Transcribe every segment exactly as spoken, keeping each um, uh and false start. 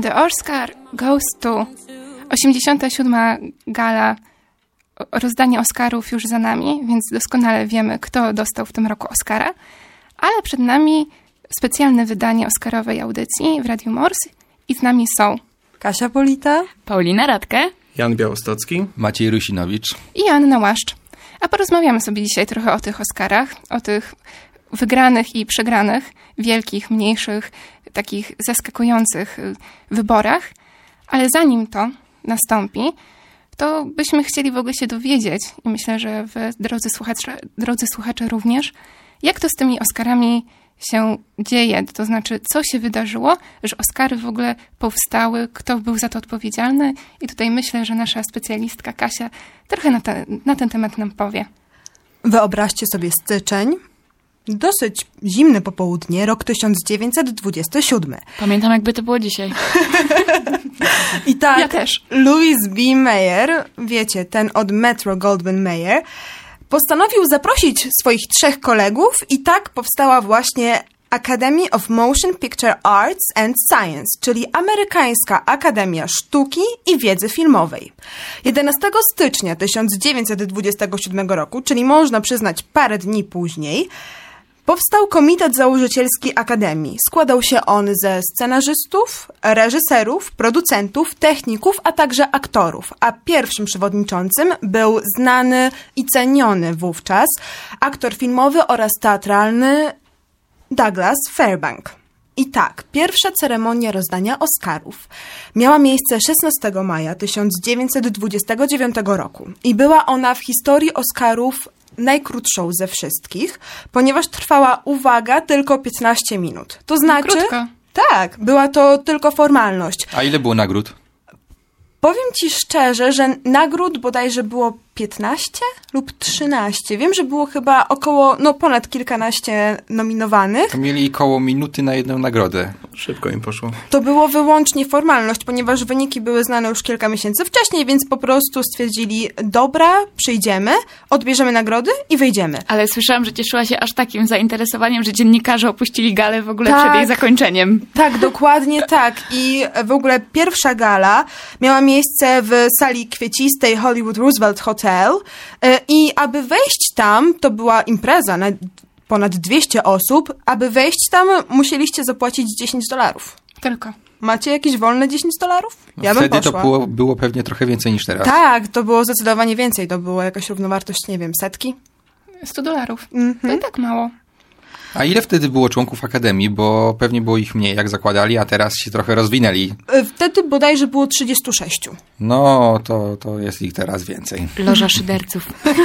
The Oscar goes to osiemdziesiąta siódma gala, rozdanie Oscarów już za nami, więc doskonale wiemy, kto dostał w tym roku Oscara, ale przed nami specjalne wydanie Oscarowej audycji w Radiu Morse i z nami są Kasia Polita, Paulina Radke, Jan Białostocki, Maciej Rusinowicz i Anna Łaszcz. A porozmawiamy sobie dzisiaj trochę o tych Oscarach, o tych wygranych i przegranych, wielkich, mniejszych, takich zaskakujących wyborach. Ale zanim to nastąpi, to byśmy chcieli w ogóle się dowiedzieć, i myślę, że wy, drodzy słuchacze, drodzy słuchacze również, jak to z tymi Oscarami się dzieje, to znaczy co się wydarzyło, że Oscary w ogóle powstały, kto był za to odpowiedzialny i tutaj myślę, że nasza specjalistka Kasia trochę na, te, na ten temat nam powie. Wyobraźcie sobie styczeń, dosyć zimne popołudnie, rok tysiąc dziewięćset dwudziesty siódmy. Pamiętam, jakby to było dzisiaj. I tak, ja też. Louis B. Mayer, wiecie, ten od Metro-Goldwyn-Mayer, postanowił zaprosić swoich trzech kolegów i tak powstała właśnie Academy of Motion Picture Arts and Science, czyli Amerykańska Akademia Sztuki i Wiedzy Filmowej. jedenastego stycznia tysiąc dziewięćset dwudziestego siódmego roku, czyli można przyznać parę dni później, powstał Komitet Założycielski Akademii. Składał się on ze scenarzystów, reżyserów, producentów, techników, a także aktorów. A pierwszym przewodniczącym był znany i ceniony wówczas aktor filmowy oraz teatralny Douglas Fairbank. I tak, pierwsza ceremonia rozdania Oscarów miała miejsce szesnastego maja tysiąc dziewięćset dwudziestego dziewiątego roku. I była ona w historii Oscarów najkrótszą ze wszystkich, ponieważ trwała, uwaga, tylko piętnaście minut. To znaczy... Krótko. Tak, była to tylko formalność. A ile było nagród? Powiem ci szczerze, że nagród bodajże było piętnaście lub trzynaście. Wiem, że było chyba około, no ponad kilkanaście nominowanych. To mieli koło minuty na jedną nagrodę. Szybko im poszło. To było wyłącznie formalność, ponieważ wyniki były znane już kilka miesięcy wcześniej, więc po prostu stwierdzili, dobra, przyjdziemy, odbierzemy nagrody i wyjdziemy. Ale słyszałam, że cieszyła się aż takim zainteresowaniem, że dziennikarze opuścili galę w ogóle Tak. przed jej zakończeniem. Tak, dokładnie tak. I w ogóle pierwsza gala miała miejsce w sali kwiecistej Hollywood Roosevelt Hotel i aby wejść tam, to była impreza na ponad dwieście osób, aby wejść tam musieliście zapłacić dziesięć dolarów. Tylko. Macie jakieś wolne dziesięć dolarów? Ja bym Wtedy poszła. to było, było pewnie trochę więcej niż teraz. Tak, to było zdecydowanie więcej. To była jakaś równowartość, nie wiem, setki? sto dolarów. Mhm. To i tak mało. A ile wtedy było członków Akademii? Bo pewnie było ich mniej, jak zakładali, a teraz się trochę rozwinęli. Wtedy bodajże było trzydzieści sześć. No, to, to jest ich teraz więcej. Loża szyderców.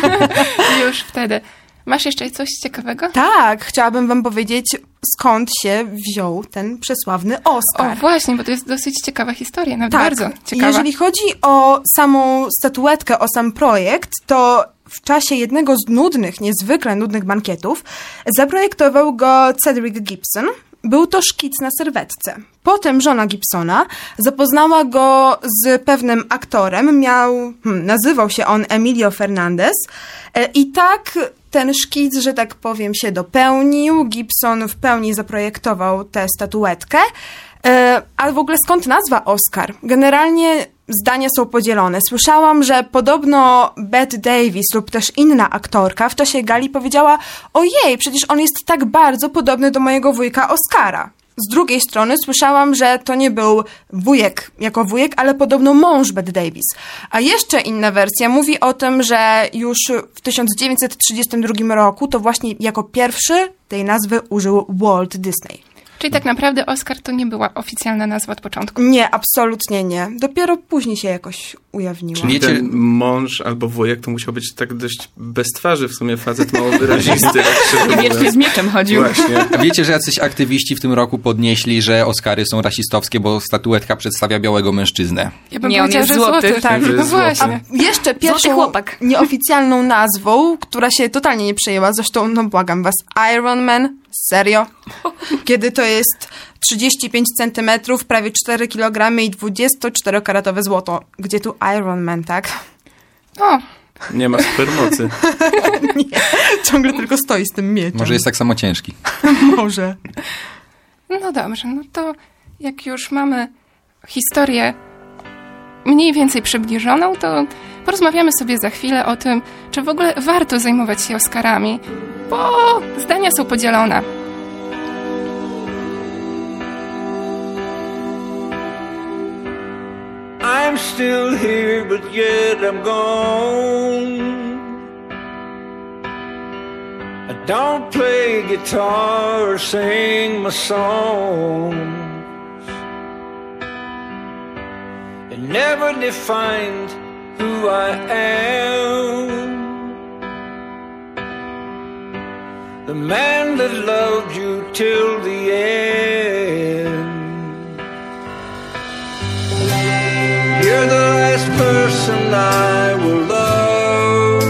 Już wtedy. Masz jeszcze coś ciekawego? Tak, chciałabym wam powiedzieć, skąd się wziął ten przesławny Oscar. O, właśnie, bo to jest dosyć ciekawa historia, nawet Tak, bardzo ciekawa. jeżeli chodzi o samą statuetkę, o sam projekt, to w czasie jednego z nudnych, niezwykle nudnych bankietów zaprojektował go Cedric Gibson. Był to szkic na serwetce. Potem żona Gibsona zapoznała go z pewnym aktorem, miał, hmm, nazywał się on Emilio Fernandez e, i tak ten szkic, że tak powiem, się dopełnił. Gibson w pełni zaprojektował tę statuetkę. E, ale w ogóle skąd nazwa Oscar? Generalnie zdania są podzielone. Słyszałam, że podobno Bette Davis lub też inna aktorka w czasie gali powiedziała: ojej, przecież on jest tak bardzo podobny do mojego wujka Oscara. Z drugiej strony słyszałam, że to nie był wujek jako wujek, ale podobno mąż Bette Davis. A jeszcze inna wersja mówi o tym, że już w tysiąc dziewięćset trzydziestym drugim roku to właśnie jako pierwszy tej nazwy użył Walt Disney. Czyli tak naprawdę Oscar to nie była oficjalna nazwa od początku. Nie, absolutnie nie. Dopiero później się jakoś ujawniło. Czyli Ten mąż albo wujek to musiał być tak dość bez twarzy, w sumie facet mało wyrazisty. I wiecznie z mieczem chodził. Właśnie. A wiecie, że jacyś aktywiści w tym roku podnieśli, że Oscary są rasistowskie, bo statuetka przedstawia białego mężczyznę. Ja bym Nie, on powiedziała, jest że złoty. złoty. Tak, Że no jest złoty. właśnie. Jeszcze pierwszą Złoty chłopak. nieoficjalną nazwą, która się totalnie nie przejęła, zresztą, no błagam was, Iron Man, serio? Kiedy to jest trzydzieści pięć centymetrów, prawie cztery kilogramy i dwudziestoczterokaratowe złoto. Gdzie tu Iron Man, tak? O, Nie ma supermocy. Nie, ciągle tylko stoi z tym mieczem. Może jest tak samo ciężki. Może. no dobrze, no to jak już mamy historię mniej więcej przybliżoną, to porozmawiamy sobie za chwilę o tym, czy w ogóle warto zajmować się Oscarami, bo zdania są podzielone. I'm still here, but yet I'm gone. I don't play guitar or sing my songs. It never defined who I am. The man that loved you till the end. You're the last person I will love.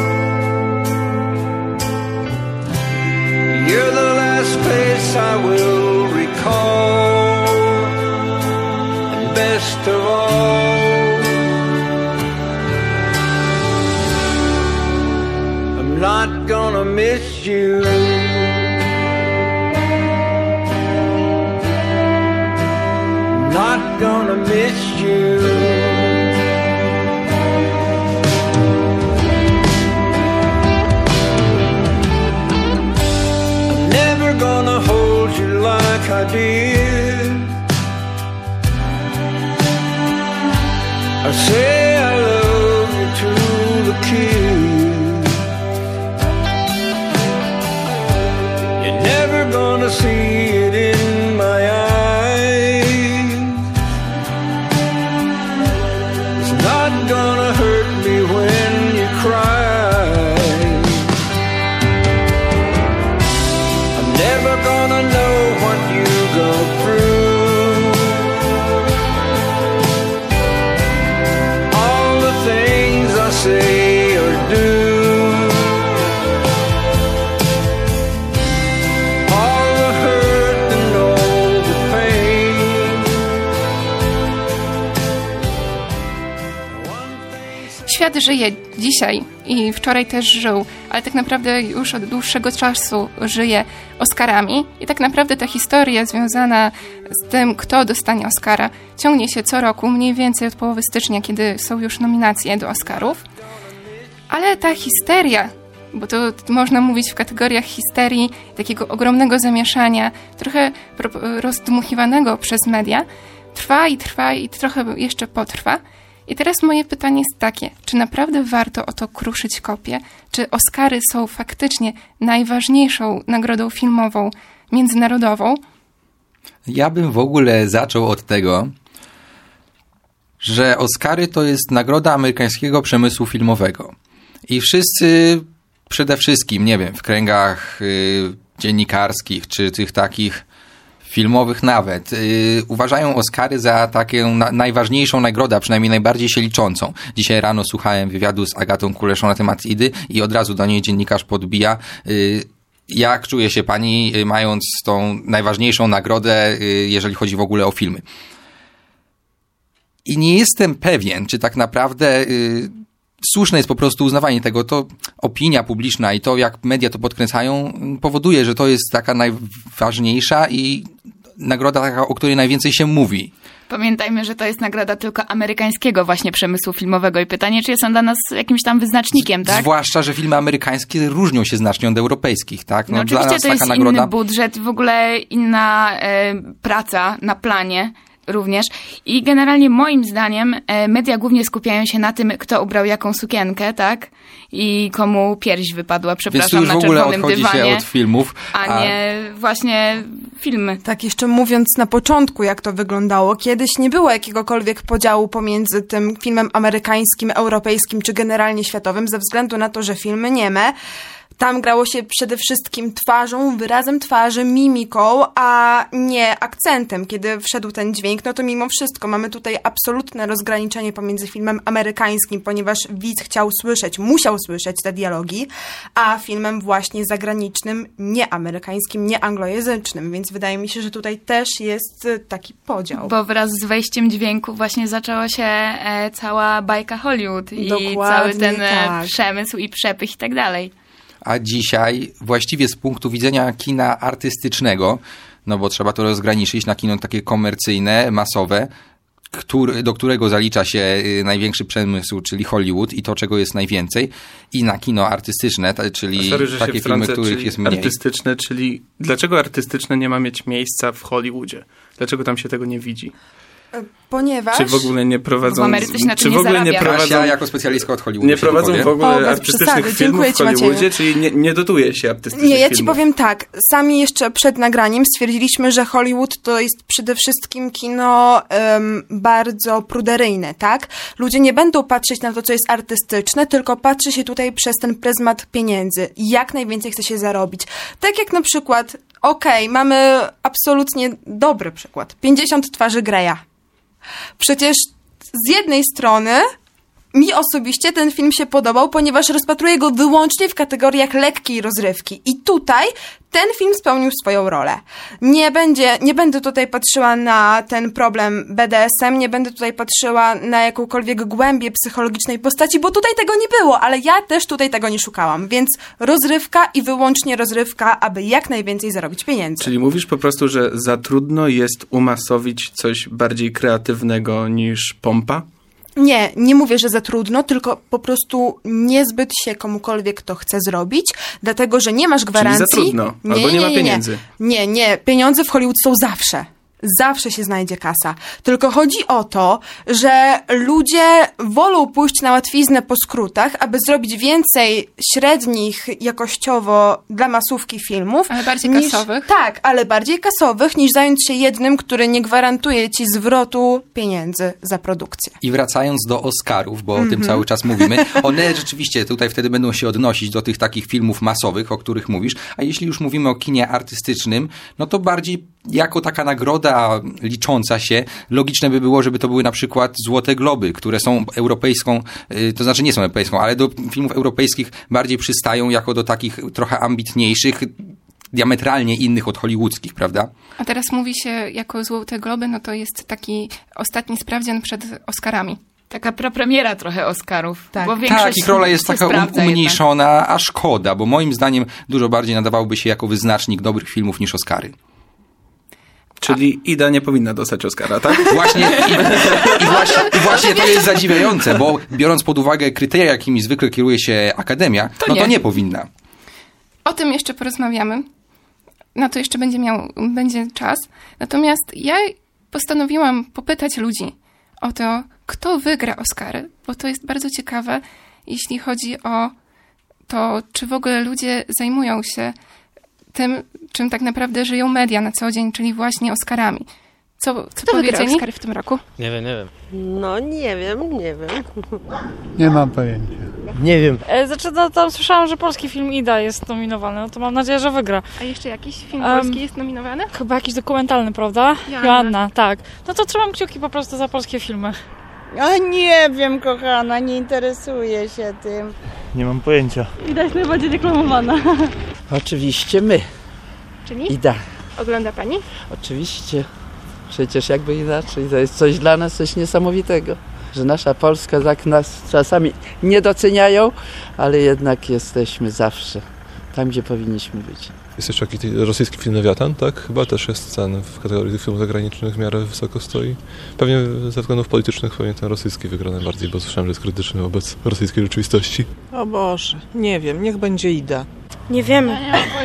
You're the last place I will recall. And best of all, I'm not gonna miss you. Not gonna miss you. I'm never gonna hold you like I did. I say I love you to the kiss. You're never gonna see it in my eyes. Gonna hurt me when you cry. I'm never gonna know what you go through. All the things I say or do. All the hurt and all the pain. Świat żyje dzisiaj i wczoraj też żył, ale tak naprawdę już od dłuższego czasu żyje Oscarami i tak naprawdę ta historia związana z tym, kto dostanie Oscara, ciągnie się co roku, mniej więcej od połowy stycznia, kiedy są już nominacje do Oscarów. Ale ta histeria, bo to można mówić w kategoriach histerii, takiego ogromnego zamieszania, trochę rozdmuchiwanego przez media, trwa i trwa i trochę jeszcze potrwa. I teraz moje pytanie jest takie, czy naprawdę warto o to kruszyć kopię? Czy Oscary są faktycznie najważniejszą nagrodą filmową międzynarodową? Ja bym w ogóle zaczął od tego, że Oscary to jest nagroda amerykańskiego przemysłu filmowego. I wszyscy, przede wszystkim, nie wiem, w kręgach y, dziennikarskich, czy tych takich filmowych nawet, yy, uważają Oscary za taką na, najważniejszą nagrodę, a przynajmniej najbardziej się liczącą. Dzisiaj rano słuchałem wywiadu z Agatą Kuleszą na temat Idy i od razu do niej dziennikarz podbija, yy, jak czuje się pani, yy, mając tą najważniejszą nagrodę, yy, jeżeli chodzi w ogóle o filmy. I nie jestem pewien, czy tak naprawdę yy, słuszne jest po prostu uznawanie tego. To opinia publiczna i to, jak media to podkręcają, powoduje, że to jest taka najważniejsza i nagroda taka, o której najwięcej się mówi. Pamiętajmy, że to jest nagroda tylko amerykańskiego właśnie przemysłu filmowego i pytanie, czy jest on dla nas jakimś tam wyznacznikiem, tak? Zwłaszcza, że filmy amerykańskie różnią się znacznie od europejskich, tak? No, no oczywiście dla nas to jest taka inny nagroda... budżet, w ogóle inna e, praca na planie również. I generalnie moim zdaniem e, media głównie skupiają się na tym, kto ubrał jaką sukienkę, tak? I komu pierś wypadła, przepraszam, na czerwonym dywanie. Więc już w ogóle odchodzi się od filmów. A, a nie właśnie filmy. Tak, jeszcze mówiąc na początku, jak to wyglądało. Kiedyś nie było jakiegokolwiek podziału pomiędzy tym filmem amerykańskim, europejskim czy generalnie światowym, ze względu na to, że filmy nieme tam grało się przede wszystkim twarzą, wyrazem twarzy, mimiką, a nie akcentem. Kiedy wszedł ten dźwięk, no to mimo wszystko mamy tutaj absolutne rozgraniczenie pomiędzy filmem amerykańskim, ponieważ widz chciał słyszeć, musiał słyszeć te dialogi, a filmem właśnie zagranicznym, nie amerykańskim, nie anglojęzycznym. Więc wydaje mi się, że tutaj też jest taki podział. Bo wraz z wejściem dźwięku właśnie zaczęła się e, cała bajka Hollywood i Dokładnie cały ten tak. e, przemysł i przepych i tak dalej. A dzisiaj właściwie z punktu widzenia kina artystycznego, no bo trzeba to rozgraniczyć na kino takie komercyjne, masowe, który, do którego zalicza się największy przemysł, czyli Hollywood i to, czego jest najwięcej, i na kino artystyczne, czyli Sorry, że takie się filmy, wtrącę, których czyli jest mniej. Artystyczne, czyli dlaczego artystyczne nie ma mieć miejsca w Hollywoodzie? Dlaczego tam się tego nie widzi? Ponieważ... Czy w ogóle nie prowadzą... W Ameryce się na tym czy w nie ogóle nie zarabia. prowadzą... Kasia jako specjalistka od Hollywoodu Nie prowadzą w ogóle O, bez artystycznych przesady. filmów Dziękuję w ci, Macieju. Hollywoodzie, czyli nie, nie dotuje się artystycznych Nie, ja filmów. ci powiem tak. Sami jeszcze przed nagraniem stwierdziliśmy, że Hollywood to jest przede wszystkim kino um, bardzo pruderyjne, tak? Ludzie nie będą patrzeć na to, co jest artystyczne, tylko patrzy się tutaj przez ten pryzmat pieniędzy. Jak najwięcej chce się zarobić. Tak jak na przykład, okej, okay, mamy absolutnie dobry przykład. pięćdziesiąt twarzy Greya. Przecież z jednej strony mi osobiście ten film się podobał, ponieważ rozpatruję go wyłącznie w kategoriach lekkiej rozrywki. I tutaj ten film spełnił swoją rolę. Nie będzie, nie będę tutaj patrzyła na ten problem B D S M, nie będę tutaj patrzyła na jakąkolwiek głębię psychologicznej postaci, bo tutaj tego nie było, ale ja też tutaj tego nie szukałam. Więc rozrywka i wyłącznie rozrywka, aby jak najwięcej zarobić pieniędzy. Czyli mówisz po prostu, że za trudno jest umasowić coś bardziej kreatywnego niż pompa? Nie, nie mówię, że za trudno, tylko po prostu niezbyt się komukolwiek to chce zrobić, dlatego, że nie masz gwarancji... Czyli za trudno, albo nie ma pieniędzy. Nie, nie, pieniądze w Hollywood są zawsze. Zawsze się znajdzie kasa. Tylko chodzi o to, że ludzie wolą pójść na łatwiznę po skrótach, aby zrobić więcej średnich jakościowo dla masówki filmów. Ale bardziej niż, kasowych. Tak, ale bardziej kasowych, niż zająć się jednym, który nie gwarantuje ci zwrotu pieniędzy za produkcję. I wracając do Oscarów, bo o tym cały czas mówimy, one rzeczywiście tutaj wtedy będą się odnosić do tych takich filmów masowych, o których mówisz, a jeśli już mówimy o kinie artystycznym, no to bardziej jako taka nagroda licząca się, logiczne by było, żeby to były na przykład Złote Globy, które są europejską, to znaczy nie są europejską, ale do filmów europejskich bardziej przystają jako do takich trochę ambitniejszych, diametralnie innych od hollywoodzkich, prawda? A teraz mówi się jako Złote Globy, no to jest taki ostatni sprawdzian przed Oscarami. Taka prapremiera trochę Oscarów. Tak. Bo większość Tak, ich rola jest się taka um, sprawdza umniejszona, jednak. A szkoda, bo moim zdaniem dużo bardziej nadawałoby się jako wyznacznik dobrych filmów niż Oscary. Czyli Ida nie powinna dostać Oscara, tak? Właśnie i, i, właśnie, i właśnie to jest zadziwiające, bo biorąc pod uwagę kryteria, jakimi zwykle kieruje się Akademia, To no nie. to nie powinna. O tym jeszcze porozmawiamy. Na to jeszcze będzie miał, będzie czas. Natomiast ja postanowiłam popytać ludzi o to, kto wygra Oscary, bo to jest bardzo ciekawe, jeśli chodzi o to, czy w ogóle ludzie zajmują się tym, czym tak naprawdę żyją media na co dzień, czyli właśnie Oscarami. Co, co Kto wygra powiedzieli? Oscary w tym roku? Nie wiem, nie wiem. No nie wiem, nie wiem. Nie mam pojęcia. Nie wiem. E, znaczy, no, tam słyszałam, że polski film Ida jest nominowany, no to mam nadzieję, że wygra. A jeszcze jakiś film Em, polski jest nominowany? Chyba jakiś dokumentalny, prawda? Joanna. Joanna, tak. No to trzymam kciuki po prostu za polskie filmy. A nie wiem, kochana, nie interesuję się tym. Nie mam pojęcia. Ida jest najbardziej reklamowana. Oczywiście my. Czyli? Ida. Ogląda pani? Oczywiście. Przecież jakby inaczej. To jest coś dla nas, coś niesamowitego. Że nasza Polska tak nas czasami nie doceniają, ale jednak jesteśmy zawsze tam, gdzie powinniśmy być. Jest jeszcze jakiś rosyjski film Lewiatan, tak? Chyba też jest cen w kategorii filmów zagranicznych w miarę wysoko stoi. Pewnie ze względów politycznych pewnie ten rosyjski wygra najbardziej, bo słyszałem, że jest krytyczny wobec rosyjskiej rzeczywistości. O Boże, nie wiem, niech będzie Ida. Nie wiemy.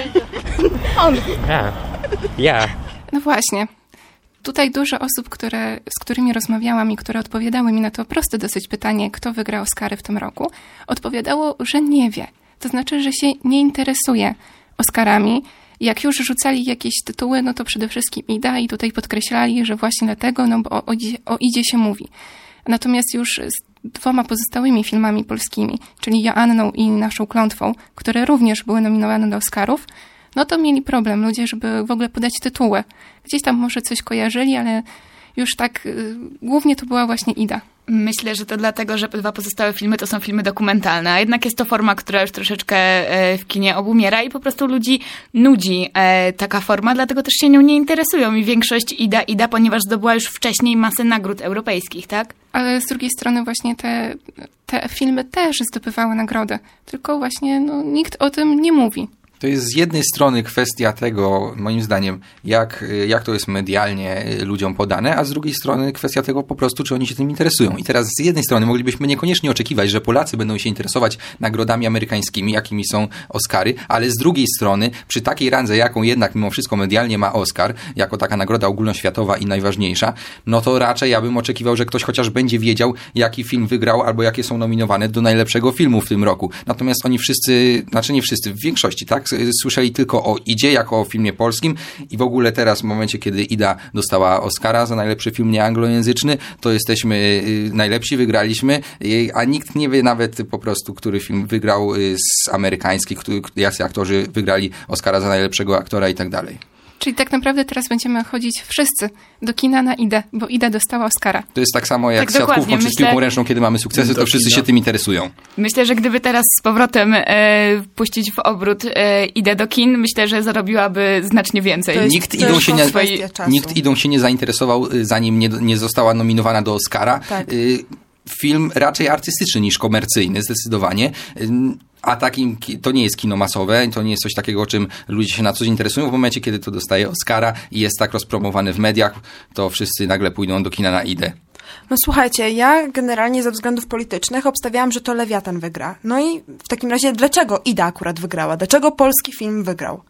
Ja. Ja. No właśnie. Tutaj dużo osób, które, z którymi rozmawiałam i które odpowiadały mi na to proste dosyć pytanie, kto wygra Oscary w tym roku, odpowiadało, że nie wie. To znaczy, że się nie interesuje Oscarami. Jak już rzucali jakieś tytuły, no to przede wszystkim Ida i tutaj podkreślali, że właśnie dlatego, no bo o, o, o Idzie się mówi. Natomiast już z dwoma pozostałymi filmami polskimi, czyli Joanną i Naszą Klątwą, które również były nominowane do Oscarów, no to mieli problem ludzie, żeby w ogóle podać tytuły. Gdzieś tam może coś kojarzyli, ale już tak y, głównie to była właśnie Ida. Myślę, że to dlatego, że dwa pozostałe filmy to są filmy dokumentalne, a jednak jest to forma, która już troszeczkę e, w kinie obumiera i po prostu ludzi nudzi e, taka forma, dlatego też się nią nie interesują i większość Ida, Ida, ponieważ zdobyła już wcześniej masę nagród europejskich, tak? Ale z drugiej strony właśnie te, te filmy też zdobywały nagrody, tylko właśnie no, nikt o tym nie mówi. To jest z jednej strony kwestia tego, moim zdaniem, jak, jak to jest medialnie ludziom podane, a z drugiej strony kwestia tego po prostu, czy oni się tym interesują. I teraz z jednej strony moglibyśmy niekoniecznie oczekiwać, że Polacy będą się interesować nagrodami amerykańskimi, jakimi są Oscary, ale z drugiej strony przy takiej randze, jaką jednak mimo wszystko medialnie ma Oscar, jako taka nagroda ogólnoświatowa i najważniejsza, no to raczej ja bym oczekiwał, że ktoś chociaż będzie wiedział, jaki film wygrał albo jakie są nominowane do najlepszego filmu w tym roku. Natomiast oni wszyscy, znaczy nie wszyscy, w większości, tak? Słyszeli tylko o Idzie jako o filmie polskim i w ogóle teraz w momencie, kiedy Ida dostała Oscara za najlepszy film nieanglojęzyczny, to jesteśmy najlepsi, wygraliśmy, a nikt nie wie nawet po prostu, który film wygrał z amerykańskich, jacy aktorzy wygrali Oscara za najlepszego aktora i tak dalej. Czyli tak naprawdę teraz będziemy chodzić wszyscy do kina na Idę, bo Ida dostała Oscara. To jest tak samo jak tak z siatkówką czy z myślę, piłką ręczną, kiedy mamy sukcesy, to wszyscy się tym interesują. Myślę, że gdyby teraz z powrotem e, puścić w obrót e, Idę do kin, myślę, że zarobiłaby znacznie więcej. To jest, nikt, to idą się nie, swojej... nikt Idą się nie zainteresował, zanim nie, nie została nominowana do Oscara. Tak. Y, film raczej artystyczny niż komercyjny, zdecydowanie. Y, A takim, to nie jest kino masowe, to nie jest coś takiego, czym ludzie się na co dzień interesują. W momencie, kiedy to dostaje Oscara i jest tak rozpromowane w mediach, to wszyscy nagle pójdą do kina na Idę. No słuchajcie, ja generalnie ze względów politycznych obstawiałam, że to Lewiatan wygra. No i w takim razie dlaczego Ida akurat wygrała? Dlaczego polski film wygrał?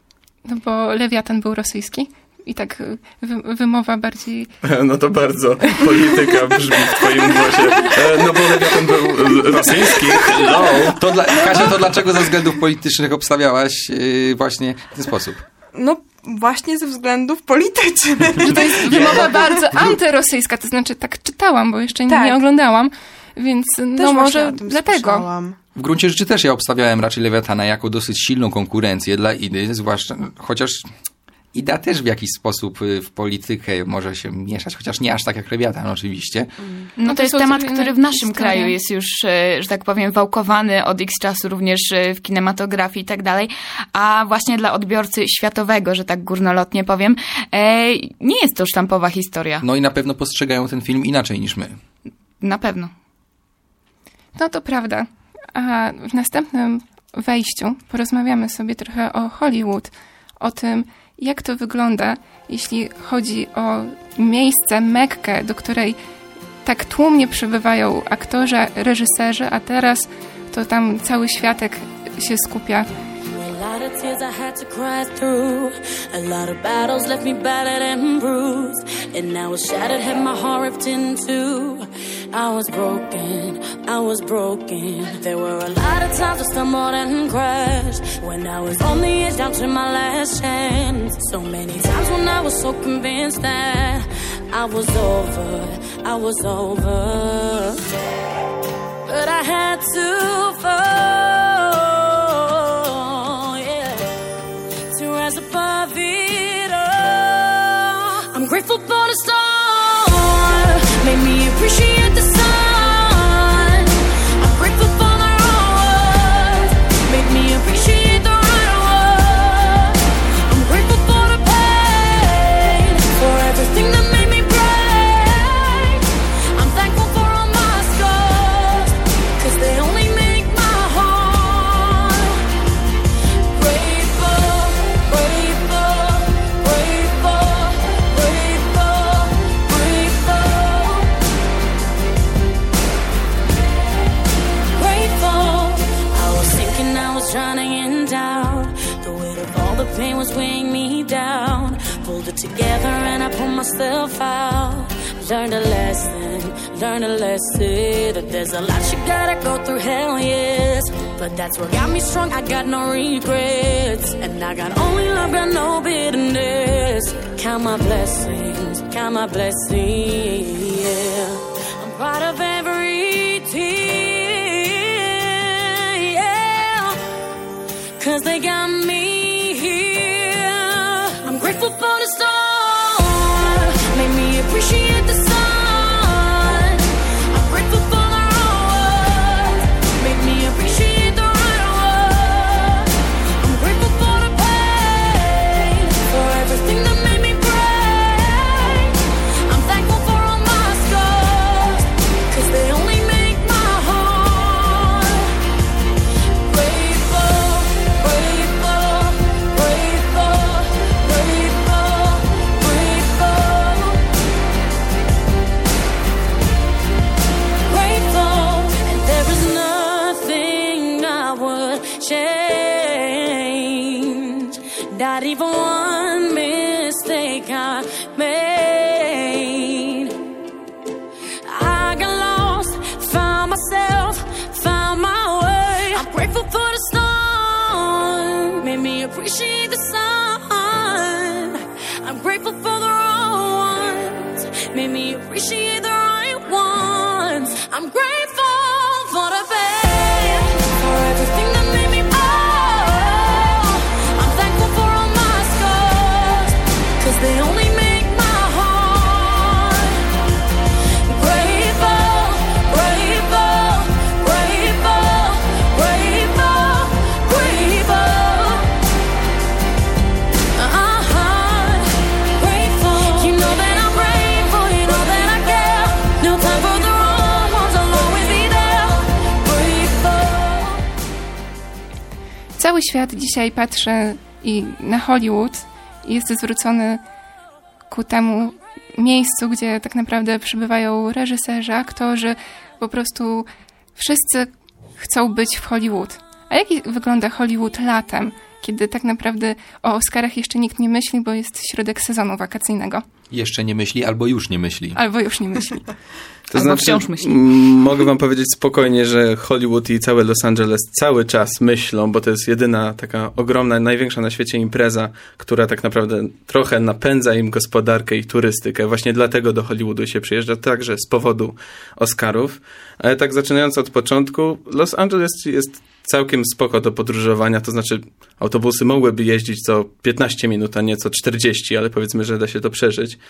No bo Lewiatan był rosyjski. I tak wy, wymowa bardziej... No to bardzo polityka brzmi w twoim głosie. No bo Lewiatan był rosyjski. No. To dla, Kasia, to dlaczego ze względów politycznych obstawiałaś yy, właśnie w ten sposób? No właśnie ze względów politycznych. Że to jest wymowa bardzo antyrosyjska, to znaczy tak czytałam, bo jeszcze tak. nie oglądałam, więc no Też może dlatego. Słyszałam. W gruncie rzeczy też ja obstawiałem raczej Lewiatana jako dosyć silną konkurencję dla Idy, zwłaszcza, chociaż... Ida też w jakiś sposób w politykę może się mieszać, chociaż nie aż tak jak Lewiatan oczywiście. No, no to, to jest temat, który w naszym historia. kraju jest już, że tak powiem, wałkowany od X czasu również w kinematografii i tak dalej, a właśnie dla odbiorcy światowego, że tak górnolotnie powiem, nie jest to sztampowa historia. No i na pewno postrzegają ten film inaczej niż my. Na pewno. No to prawda. A w następnym wejściu porozmawiamy sobie trochę o Hollywood, o tym, jak to wygląda, jeśli chodzi o miejsce, Mekkę, do której tak tłumnie przybywają aktorzy, reżyserzy, a teraz to tam cały światek się skupia. A lot of tears I had to cry through. A lot of battles left me battered and bruised. And I was shattered, had my heart ripped in two. I was broken, I was broken. There were a lot of times I stumbled and crashed. When I was on the edge, down to my last chance. So many times when I was so convinced that I was over, I was over. But I had to fall, yeah, to rise above it all. I'm grateful for the storm, made me appreciate the sun. I'm grateful for the road, made me appreciate the right one. I'm grateful for the pain, for everything that made me brave. I'm thankful for all my scars, 'cause they only make my heart grateful, grateful, grateful, grateful, grateful, grateful. I was thinking I was drowning in doubt. The weight of all the pain was weighing me down. Pulled it together and I pulled myself out. Learned a lesson, learned a lesson. That there's a lot you gotta go through, hell yes. But that's what got me strong, I got no regrets. And I got only love, got no bitterness. Count my blessings, count my blessings, yeah. I'm proud of every tear, yeah. 'Cause they got me here. I'm grateful for the storm, made me appreciate the sun. I'm grateful for the road, made me appreciate the right one. I'm grateful for the pain, for everything that made me brave. I'm thankful for all my scars, 'cause they only make my heart grateful, grateful, mistake I made. I got lost, found myself, found my way. I'm grateful for the storm, made me appreciate the sun. I'm grateful for the wrong ones, made me appreciate the right ones. I'm grateful for the pain, for everything that made me oh. I'm thankful for all my scars, 'cause they only make my heart grateful, grateful, grateful, grateful, grateful. Uh-huh, grateful. You know that I'm grateful, you know that I care. No time for the wrong ones, I'll always be there. Grateful. Cały świat dzisiaj patrzy i na Hollywood i jest zwrócony ku temu miejscu, gdzie tak naprawdę przybywają reżyserzy, aktorzy, po prostu wszyscy chcą być w Hollywood. A jak wygląda Hollywood latem, kiedy tak naprawdę o Oscarach jeszcze nikt nie myśli, bo jest środek sezonu wakacyjnego? Jeszcze nie myśli, albo już nie myśli. Albo już nie myśli. To Albo znaczy, wciąż myśli. m, mogę wam powiedzieć spokojnie, że Hollywood i całe Los Angeles cały czas myślą, bo to jest jedyna taka ogromna, największa na świecie impreza, która tak naprawdę trochę napędza im gospodarkę i turystykę. Właśnie dlatego do Hollywoodu się przyjeżdża, także z powodu Oscarów. Ale tak zaczynając od początku, Los Angeles jest całkiem spoko do podróżowania, to znaczy autobusy mogłyby jeździć co piętnaście minut, a nie co czterdzieści, ale powiedzmy, że da się to przeżyć.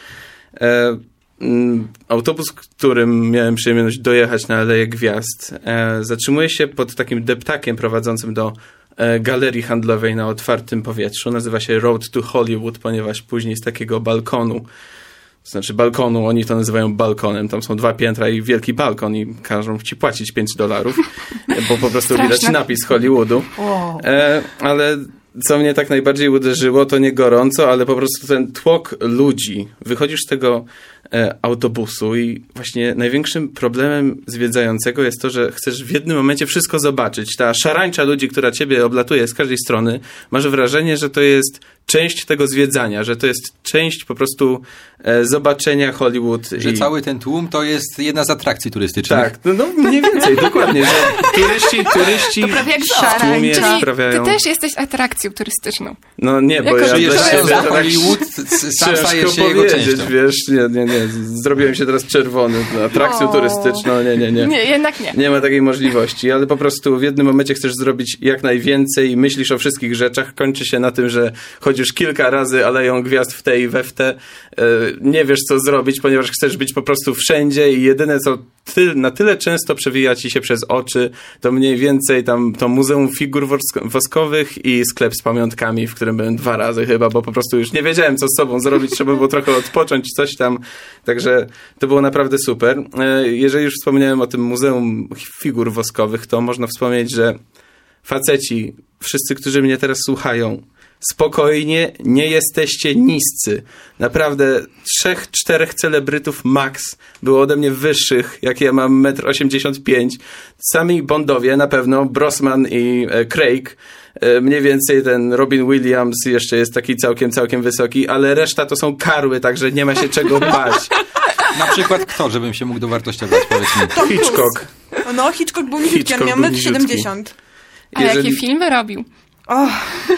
E, m, autobus, którym miałem przyjemność dojechać na Aleję Gwiazd, e, zatrzymuje się pod takim deptakiem prowadzącym do e, galerii handlowej na otwartym powietrzu. Nazywa się Road to Hollywood, ponieważ później z takiego balkonu, to znaczy balkonu, oni to nazywają balkonem, tam są dwa piętra i wielki balkon i każą ci płacić pięć dolarów, bo po prostu Straszne. widać napis Hollywoodu. Wow. E, ale co mnie tak najbardziej uderzyło, to nie gorąco, ale po prostu ten tłok ludzi. Wychodzisz z tego e, autobusu i właśnie największym problemem zwiedzającego jest to, że chcesz w jednym momencie wszystko zobaczyć. Ta szarańcza ludzi, która ciebie oblatuje z każdej strony, masz wrażenie, że to jest część tego zwiedzania, że to jest część po prostu e, zobaczenia Hollywood. Że i... cały ten tłum to jest jedna z atrakcji turystycznych. Tak, no, no mniej więcej, dokładnie, że turyści, turyści To prawie jak w tłumie Czyli sprawiają... ty też jesteś atrakcją turystyczną. No nie, bo Jako ja Żyjesz dla to siebie żyjąc jest to na tak Hollywood, sam stajesz się jego powiedzieć, częścią. wiesz, nie, nie, nie, zrobiłem się teraz czerwony, atrakcją O. turystyczną, nie, nie, nie. Nie, jednak nie. Nie ma takiej możliwości, ale po prostu w jednym momencie chcesz zrobić jak najwięcej, myślisz o wszystkich rzeczach, kończy się na tym, że chodzisz kilka razy Aleją Gwiazd w te i we w te, e, nie wiesz co zrobić, ponieważ chcesz być po prostu wszędzie i jedyne co ty, na tyle często przewija ci się przez oczy, to mniej więcej tam to Muzeum Figur Wosk- Woskowych i sklep z pamiątkami, w którym byłem dwa razy chyba, bo po prostu już nie wiedziałem co z sobą zrobić, trzeba było trochę odpocząć, coś tam, także to było naprawdę super. E, jeżeli już wspomniałem o tym Muzeum Figur Woskowych, to można wspomnieć, że faceci, wszyscy, którzy mnie teraz słuchają, spokojnie, nie jesteście niscy. Naprawdę trzech, czterech celebrytów max było ode mnie wyższych, jak ja mam metr osiemdziesiąt pięć. Sami Bondowie na pewno, Brosnan i e, Craig. E, mniej więcej ten Robin Williams jeszcze jest taki całkiem, całkiem wysoki, ale reszta to są karły, także nie ma się czego bać. Na przykład kto, żebym się mógł dowartościować, powiedz mi. Tom Cruise. Hitchcock. No, Hitchcock był niziutki, on Hitchcock miał był metr niziutki. siedemdziesiąt. A jakie filmy robił? Oh.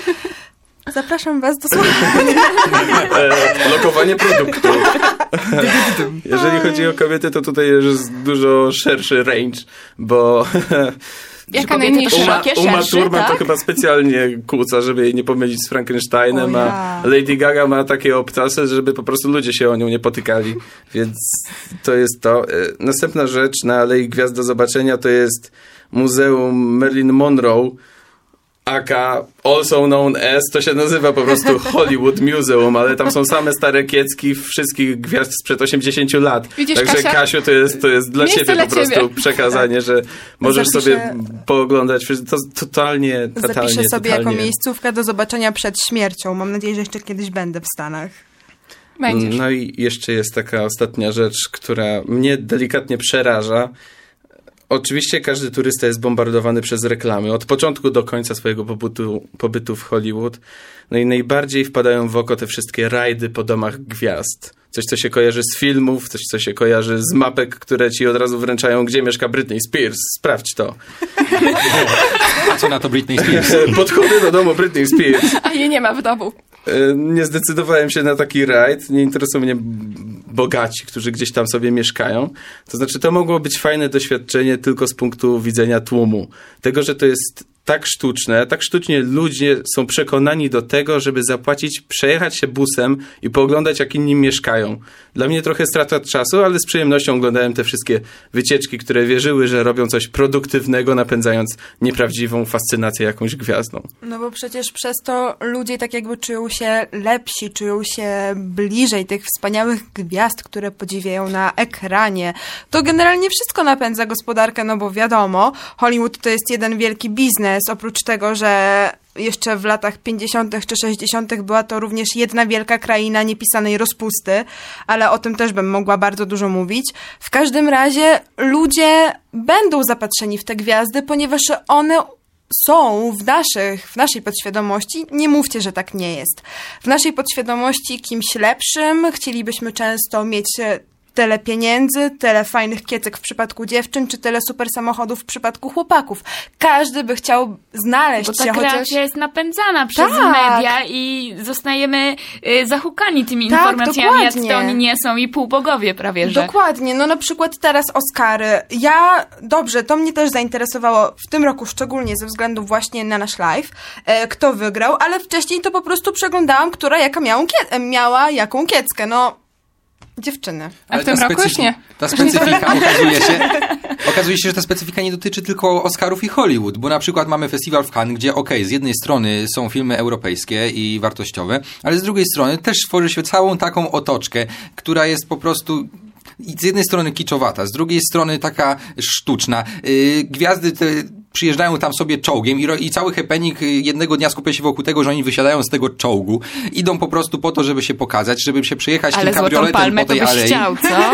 Zapraszam was do słuchania. E, lokowanie produktu. Jeżeli chodzi o kobiety, to tutaj jest dużo szerszy range, bo Jaka kobiety najmniejsza? to Uma, szerokie, Uma szerszy, Thurman to tak? chyba specjalnie kłóca, żeby jej nie pomylić z Frankensteinem, O ja. a Lady Gaga ma takie obcasy, żeby po prostu ludzie się o nią nie potykali, więc to jest to. E, Następna rzecz na Alei Gwiazd do zobaczenia to jest Muzeum Marilyn Monroe, aka also known as, to się nazywa po prostu Hollywood Museum, ale tam są same stare kiecki wszystkich gwiazd sprzed osiemdziesięciu lat. Widzisz, Także Kasia? Kasiu, to jest, to jest dla Miejsce ciebie dla po prostu ciebie. przekazanie, że możesz Zapiszę- sobie pooglądać wszystko. To totalnie, totalnie, Zapiszę sobie totalnie. jako miejscówkę do zobaczenia przed śmiercią. Mam nadzieję, że jeszcze kiedyś będę w Stanach. Będziesz. No i jeszcze jest taka ostatnia rzecz, która mnie delikatnie przeraża. Oczywiście każdy turysta jest bombardowany przez reklamy od początku do końca swojego pobytu, pobytu w Hollywood. No i najbardziej wpadają w oko te wszystkie rajdy po domach gwiazd. Coś, co się kojarzy z filmów, coś, co się kojarzy z mapek, które ci od razu wręczają, gdzie mieszka Britney Spears. Sprawdź to. A co na to Britney Spears? Podchody do domu Britney Spears. A jej nie ma w domu. Nie zdecydowałem się na taki rajd. Nie interesują mnie bogaci, którzy gdzieś tam sobie mieszkają. To znaczy, to mogło być fajne doświadczenie tylko z punktu widzenia tłumu. Tego, że to jest tak sztuczne, tak sztucznie ludzie są przekonani do tego, żeby zapłacić, przejechać się busem i pooglądać, jak inni mieszkają. Dla mnie trochę strata czasu, ale z przyjemnością oglądałem te wszystkie wycieczki, które wierzyły, że robią coś produktywnego, napędzając nieprawdziwą fascynację jakąś gwiazdą. No bo przecież przez to ludzie tak jakby czują się lepsi, czują się bliżej tych wspaniałych gwiazd, które podziwiają na ekranie. To generalnie wszystko napędza gospodarkę, no bo wiadomo, Hollywood to jest jeden wielki biznes. Oprócz tego, że jeszcze w latach pięćdziesiątych czy sześćdziesiątych była to również jedna wielka kraina niepisanej rozpusty, ale o tym też bym mogła bardzo dużo mówić. W każdym razie ludzie będą zapatrzeni w te gwiazdy, ponieważ one są w, naszych, w naszej podświadomości. Nie mówcie, że tak nie jest. W naszej podświadomości kimś lepszym chcielibyśmy często mieć tyle pieniędzy, tyle fajnych kiecek w przypadku dziewczyn, czy tyle super samochodów w przypadku chłopaków. Każdy by chciał znaleźć Bo ta się kreacja chociaż... jest napędzana przez Tak. media i zostajemy y, zahukani tymi Tak, informacjami, jak dokładnie. to oni nie są i półbogowie prawie, że. Dokładnie. No na przykład teraz Oscary. Ja, dobrze, to mnie też zainteresowało w tym roku szczególnie ze względu właśnie na nasz live, e, kto wygrał, ale wcześniej to po prostu przeglądałam, która jaka miała, kie- miała jaką kieckę. No, dziewczyny. A w tym roku już nie. Ta specyfika okazuje się, okazuje się, że ta specyfika nie dotyczy tylko Oscarów i Hollywood, bo na przykład mamy festiwal w Cannes, gdzie okej, okay, z jednej strony są filmy europejskie i wartościowe, ale z drugiej strony też tworzy się całą taką otoczkę, która jest po prostu z jednej strony kiczowata, z drugiej strony taka sztuczna. Yy, gwiazdy te przyjeżdżają tam sobie czołgiem i, ro- i cały happening jednego dnia skupia się wokół tego, że oni wysiadają z tego czołgu. Idą po prostu po to, żeby się pokazać, żeby się przejechać Ale tym kabrioletem po tej to byś alei. chciał, co?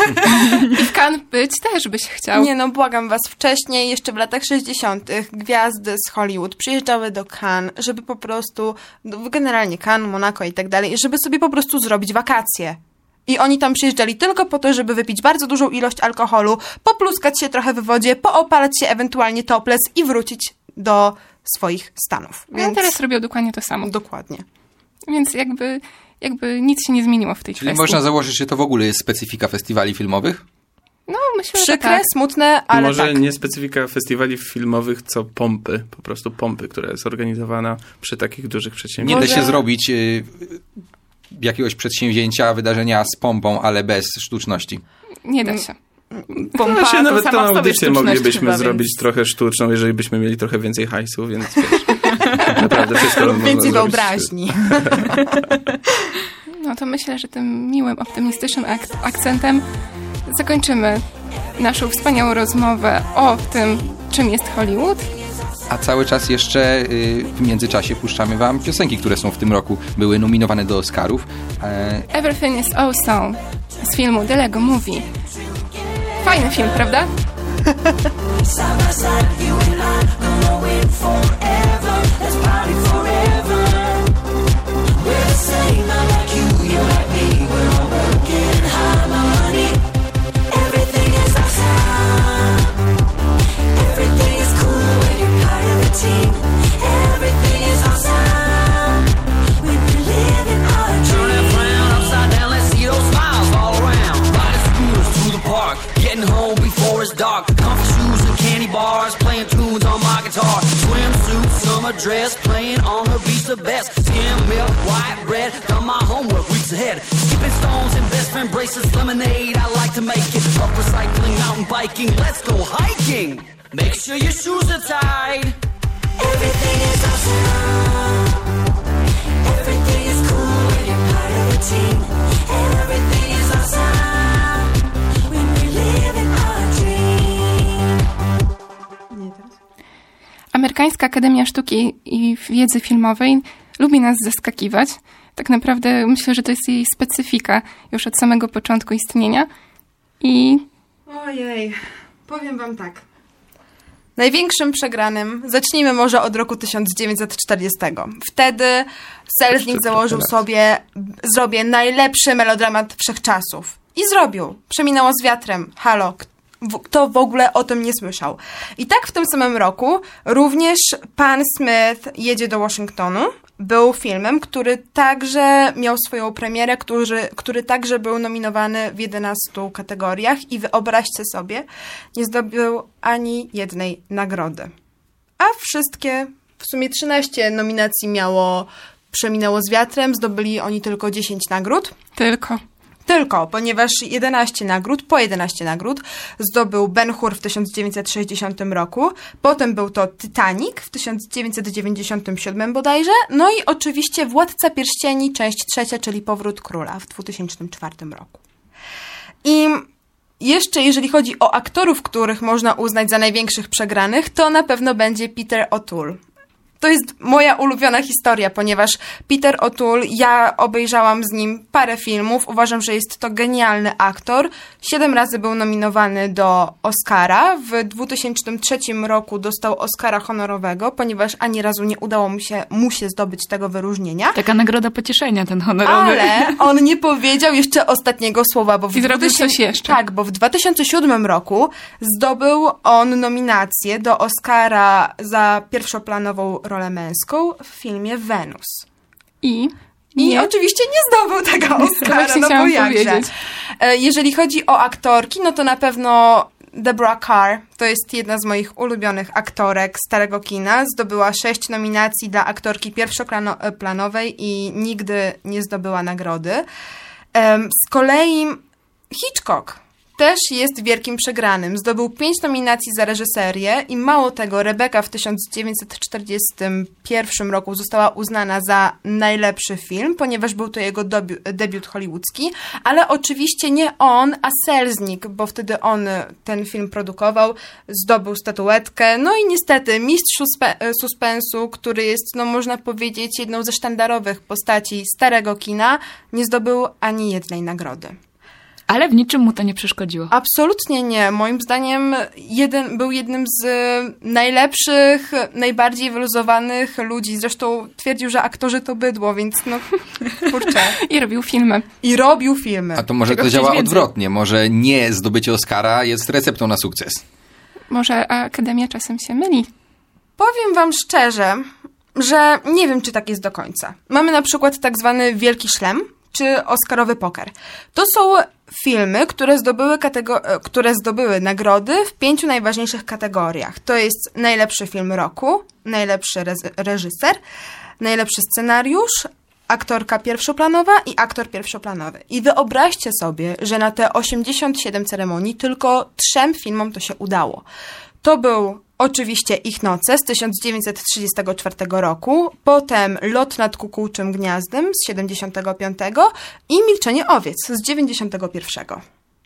I w Cannes być też byś chciał. Nie no, błagam was, wcześniej, jeszcze w latach sześćdziesiątych gwiazdy z Hollywood przyjeżdżały do Cannes, żeby po prostu, no, generalnie Cannes, Monako i tak dalej, żeby sobie po prostu zrobić wakacje. I oni tam przyjeżdżali tylko po to, żeby wypić bardzo dużą ilość alkoholu, popluskać się trochę w wodzie, poopalać się ewentualnie topless i wrócić do swoich stanów. Więc... No teraz robią dokładnie to samo. Dokładnie. Więc jakby, jakby nic się nie zmieniło w tej Czyli kwestii. można założyć, że to w ogóle jest specyfika festiwali filmowych? No, myślę, Przykre, że tak. smutne, ale Może tak. nie specyfika festiwali filmowych, co pompy. Po prostu pompy, która jest organizowana przy takich dużych Nie przedsięwzięciach. da się zrobić y, jakiegoś przedsięwzięcia, wydarzenia z pompą, ale bez sztuczności. Nie da się. Pompa, No się to nawet sama tę w sobie audycję sztuczność moglibyśmy chyba, zrobić więc... trochę sztuczną, jeżeli byśmy mieli trochę więcej hajsu, więc wiesz, naprawdę wszystko Lub można więcej zrobić. wyobraźni. No to myślę, że tym miłym, optymistycznym ak- akcentem zakończymy naszą wspaniałą rozmowę o tym, czym jest Hollywood. A cały czas jeszcze y, w międzyczasie puszczamy wam piosenki, które są w tym roku, były nominowane do Oscarów. E, Everything is Awesome z filmu The Lego Movie. Fajny film, prawda? Dark, comfy shoes and candy bars, playing tunes on my guitar. Swimsuit, summer dress, playing on her beach the best. Skim milk, white bread, done my homework weeks ahead. Skipping stones and best friend bracelets, lemonade, I like to make it. Up recycling, mountain biking, let's go hiking. Make sure your shoes are tied. Everything is awesome. Everything is cool when you're part of a team. Everything is awesome when we live in our dream. Amerykańska Akademia Sztuki i Wiedzy Filmowej lubi nas zaskakiwać. Tak naprawdę myślę, że to jest jej specyfika już od samego początku istnienia. I Ojej, Powiem wam tak. Największym przegranym, zacznijmy może od roku tysiąc dziewięćset czterdziestego. Wtedy Selznick założył sobie, zrobię najlepszy melodramat wszechczasów. I zrobił. Przeminęło z wiatrem. Halo, kto w ogóle o tym nie słyszał. I tak w tym samym roku również Pan Smith jedzie do Waszyngtonu. Był filmem, który także miał swoją premierę, który, który także był nominowany w jedenastu kategoriach i wyobraźcie sobie, nie zdobył ani jednej nagrody. A wszystkie, w sumie trzynaście nominacji miało Przeminęło z wiatrem, zdobyli oni tylko dziesięć nagród. Tylko. Tylko, ponieważ jedenaście nagród, po jedenaście nagród zdobył Ben-Hur w tysiąc dziewięćset sześćdziesiątym roku, potem był to Titanic w tysiąc dziewięćset dziewięćdziesiątym siódmym bodajże, no i oczywiście Władca Pierścieni, część trzecia, czyli Powrót Króla w dwutysięcznym czwartym roku. I jeszcze jeżeli chodzi o aktorów, których można uznać za największych przegranych, to na pewno będzie Peter O'Toole. To jest moja ulubiona historia, ponieważ Peter O'Toole, ja obejrzałam z nim parę filmów, uważam, że jest to genialny aktor. Siedem razy był nominowany do Oscara. W dwutysięcznym trzecim roku dostał Oscara honorowego, ponieważ ani razu nie udało mu się, mu się zdobyć tego wyróżnienia. Taka nagroda pocieszenia, ten honorowy. Ale on nie powiedział jeszcze ostatniego słowa, bo w I zrobił coś jeszcze. Tak, bo w dwa tysiące siódmym roku zdobył on nominację do Oscara za pierwszoplanową rolę męską w filmie Wenus. I? I nie? oczywiście nie zdobył tego Oscara, no bo jakże. Jeżeli chodzi o aktorki, no to na pewno Deborah Kerr, to jest jedna z moich ulubionych aktorek starego kina. Zdobyła sześć nominacji dla aktorki pierwszoplanowej i nigdy nie zdobyła nagrody. Z kolei Hitchcock też jest wielkim przegranym. Zdobył pięć nominacji za reżyserię i mało tego, Rebecca w tysiąc dziewięćset czterdziestym pierwszym roku została uznana za najlepszy film, ponieważ był to jego debiut, debiut hollywoodzki, ale oczywiście nie on, a Selznick, bo wtedy on ten film produkował, zdobył statuetkę. No i niestety mistrz suspe- suspensu, który jest, no można powiedzieć, jedną ze sztandarowych postaci starego kina, nie zdobył ani jednej nagrody. Ale w niczym mu to nie przeszkodziło. Absolutnie nie. Moim zdaniem jeden, był jednym z najlepszych, najbardziej wyluzowanych ludzi. Zresztą twierdził, że aktorzy to bydło, więc no kurczę. I robił filmy. I robił filmy. A to może to działa odwrotnie. Może nie zdobycie Oscara jest receptą na sukces. Może Akademia czasem się myli. Powiem wam szczerze, że nie wiem, czy tak jest do końca. Mamy na przykład tak zwany Wielki Szlem, czy Oscarowy poker. To są filmy, które zdobyły, katego- które zdobyły nagrody w pięciu najważniejszych kategoriach. To jest najlepszy film roku, najlepszy re- reżyser, najlepszy scenariusz, aktorka pierwszoplanowa i aktor pierwszoplanowy. I wyobraźcie sobie, że na te osiemdziesiąt siedem ceremonii tylko trzem filmom to się udało. To był oczywiście Ich noce z tysiąc dziewięćset trzydziestego czwartego roku, potem Lot nad kukułczym gniazdem z siedemdziesiątego piątego i Milczenie owiec z dziewięćdziesiątego pierwszego.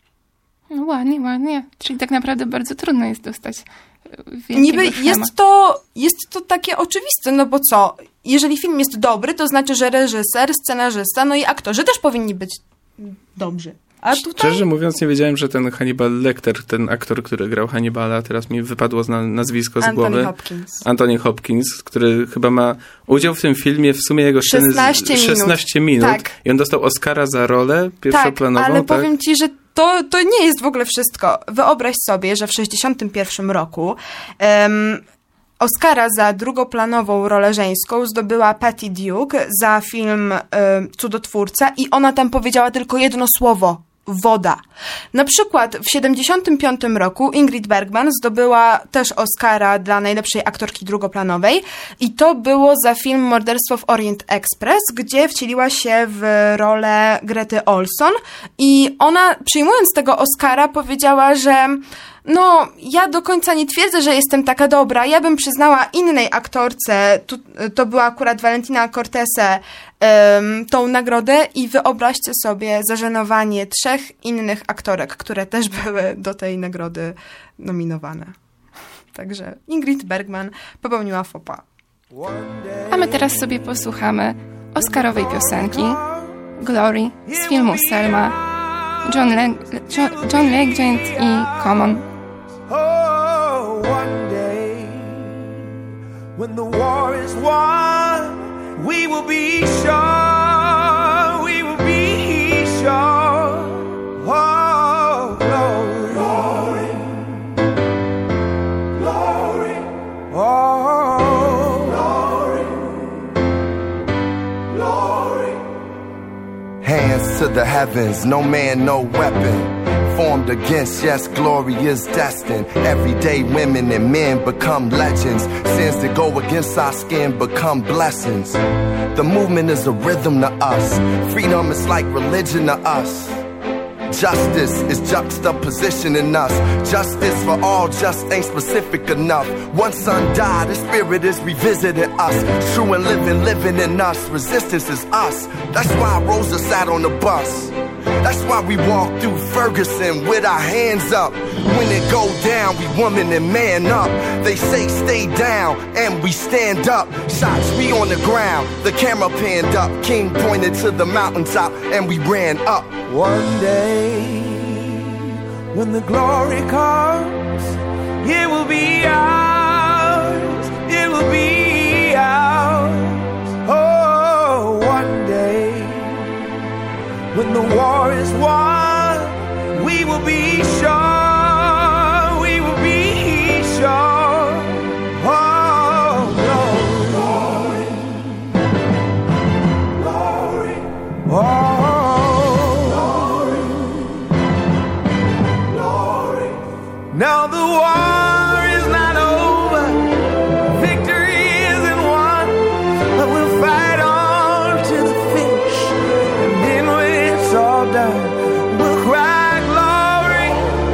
No ładnie, ładnie. Czyli tak naprawdę bardzo trudno jest dostać wielkiego Niby szlema. jest to, jest to takie oczywiste, no bo co? Jeżeli film jest dobry, to znaczy, że reżyser, scenarzysta, no i aktorzy też powinni być dobrzy. A tutaj... Szczerze mówiąc, nie wiedziałem, że ten Hannibal Lecter, ten aktor, który grał Hannibala, teraz mi wypadło z na, nazwisko z Anthony głowy. Hopkins. Anthony Hopkins, który chyba ma udział w tym filmie, w sumie jego sceny szesnaście minut. szesnaście minut. Tak. I on dostał Oscara za rolę pierwszoplanową. Tak, ale tak? powiem ci, że to, to nie jest w ogóle wszystko. Wyobraź sobie, że w sześćdziesiątym pierwszym roku um, Oscara za drugoplanową rolę żeńską zdobyła Patty Duke za film um, Cudotwórca i ona tam powiedziała tylko jedno słowo. Woda. Na przykład w siedemdziesiątym piątym roku Ingrid Bergman zdobyła też Oscara dla najlepszej aktorki drugoplanowej i to było za film Morderstwo w Orient Express, gdzie wcieliła się w rolę Grety Olson i ona, przyjmując tego Oscara, powiedziała, że no, ja do końca nie twierdzę, że jestem taka dobra. Ja bym przyznała innej aktorce, tu, to była akurat Valentina Cortese, um, tą nagrodę i wyobraźcie sobie zażenowanie trzech innych aktorek, które też były do tej nagrody nominowane. Także Ingrid Bergman popełniła faux pas. A my teraz sobie posłuchamy Oscarowej piosenki Glory z filmu Selma, John, Le- John, John Legend i Common. When the war is won, we will be sure, we will be sure. Oh, glory, glory, glory. Oh, glory, glory. Hands to the heavens, no man, no weapon formed against, yes, glory is destined. Everyday women and men become legends. Sins that go against our skin become blessings. The movement is a rhythm to us. Freedom is like religion to us. Justice is juxtaposition in us. Justice for all just ain't specific enough. One son died, the spirit is revisiting us. True and living, living in us. Resistance is us. That's why Rosa sat on the bus. That's why we walk through Ferguson with our hands up. When it go down, we woman and man up. They say stay down, and we stand up. Shots, we on the ground, the camera panned up. King pointed to the mountaintop, and we ran up. One day, when the glory comes, it will be ours, it will be ours. Oh, one day, when the war is won, we will be sure, we will be sure. Oh, glory, glory, glory. Oh. Now the war is not over, victory isn't won, but we'll fight on to the finish, and then when it's all done, we'll cry glory,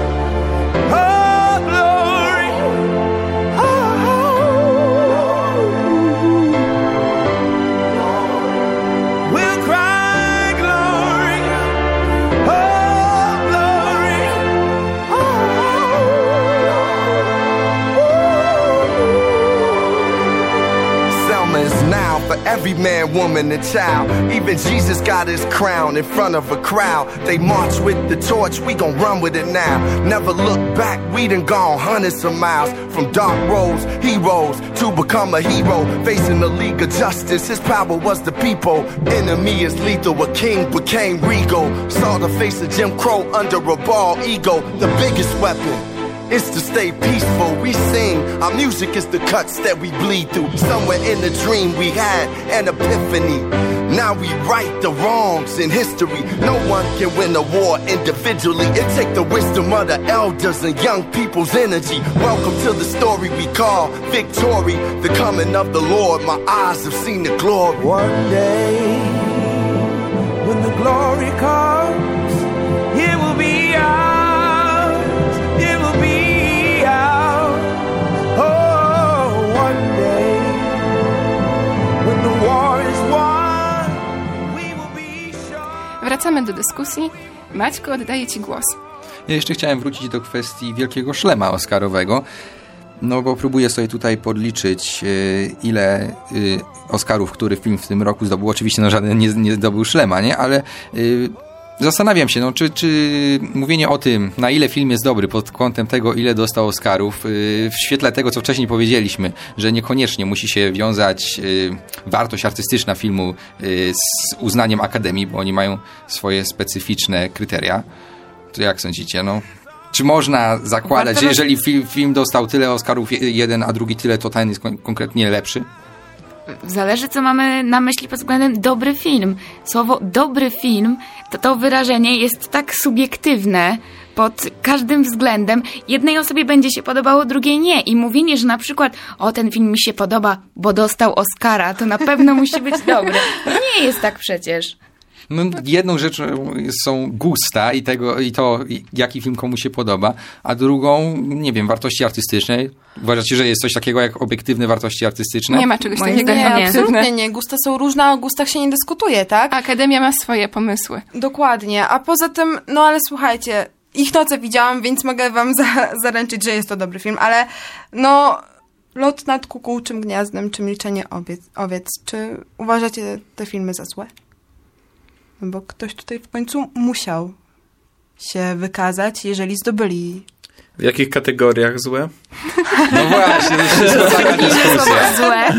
oh glory, oh, oh. We'll cry glory, oh glory, oh. Is now for every man, woman, and child. Even Jesus got his crown in front of a crowd. They march with the torch, we gon' run with it now. Never look back, we done gone hundreds of miles. From dark roads, heroes, to become a hero. Facing the League of Justice, his power was the people. Enemy is lethal, a king became regal. Saw the face of Jim Crow under a bald ego. The biggest weapon is to stay peaceful. We sing, our music is the cuts that we bleed through. Somewhere in the dream we had an epiphany. Now we right the wrongs in history. No one can win a war individually. It take the wisdom of the elders and young people's energy. Welcome to the story we call victory. The coming of the Lord, my eyes have seen the glory. One day, when the glory comes, it will be ours. Wracamy do dyskusji. Maćku, oddaję Ci głos. Ja jeszcze chciałem wrócić do kwestii Wielkiego Szlema Oscarowego, no bo próbuję sobie tutaj podliczyć, ile Oscarów, który film w tym roku zdobył. Oczywiście no żaden nie, nie zdobył Szlema, nie? Ale zastanawiam się, no, czy, czy mówienie o tym, na ile film jest dobry pod kątem tego, ile dostał Oscarów, w świetle tego, co wcześniej powiedzieliśmy, że niekoniecznie musi się wiązać wartość artystyczna filmu z uznaniem Akademii, bo oni mają swoje specyficzne kryteria. To jak sądzicie? No, czy można zakładać, że jeżeli film, film dostał tyle Oscarów jeden, a drugi tyle, to ten jest kon- konkretnie lepszy? Zależy, co mamy na myśli pod względem dobry film. Słowo dobry film, to to wyrażenie jest tak subiektywne pod każdym względem. Jednej osobie będzie się podobało, drugiej nie. I mówienie, że na przykład o, ten film mi się podoba, bo dostał Oscara, to na pewno musi być dobry. Nie jest tak przecież. No, jedną rzeczą są gusta i, tego, i to, jaki film komu się podoba, a drugą, nie wiem, wartości artystyczne. Uważacie, że jest coś takiego jak obiektywne wartości artystyczne? Nie ma czegoś takiego. Nie, absolutnie nie. Gusta są różne, a o gustach się nie dyskutuje, tak? Akademia ma swoje pomysły. Dokładnie. A poza tym, no ale słuchajcie, Ich noce widziałam, więc mogę wam za, zaręczyć, że jest to dobry film, ale no... Lot nad kukułczym gniazdem, czy Milczenie owiec, owiec. Czy uważacie te filmy za złe? No bo ktoś tutaj w końcu musiał się wykazać, jeżeli zdobyli W jakich kategoriach złe? No właśnie, to wszystko taka dyskusja. Złe.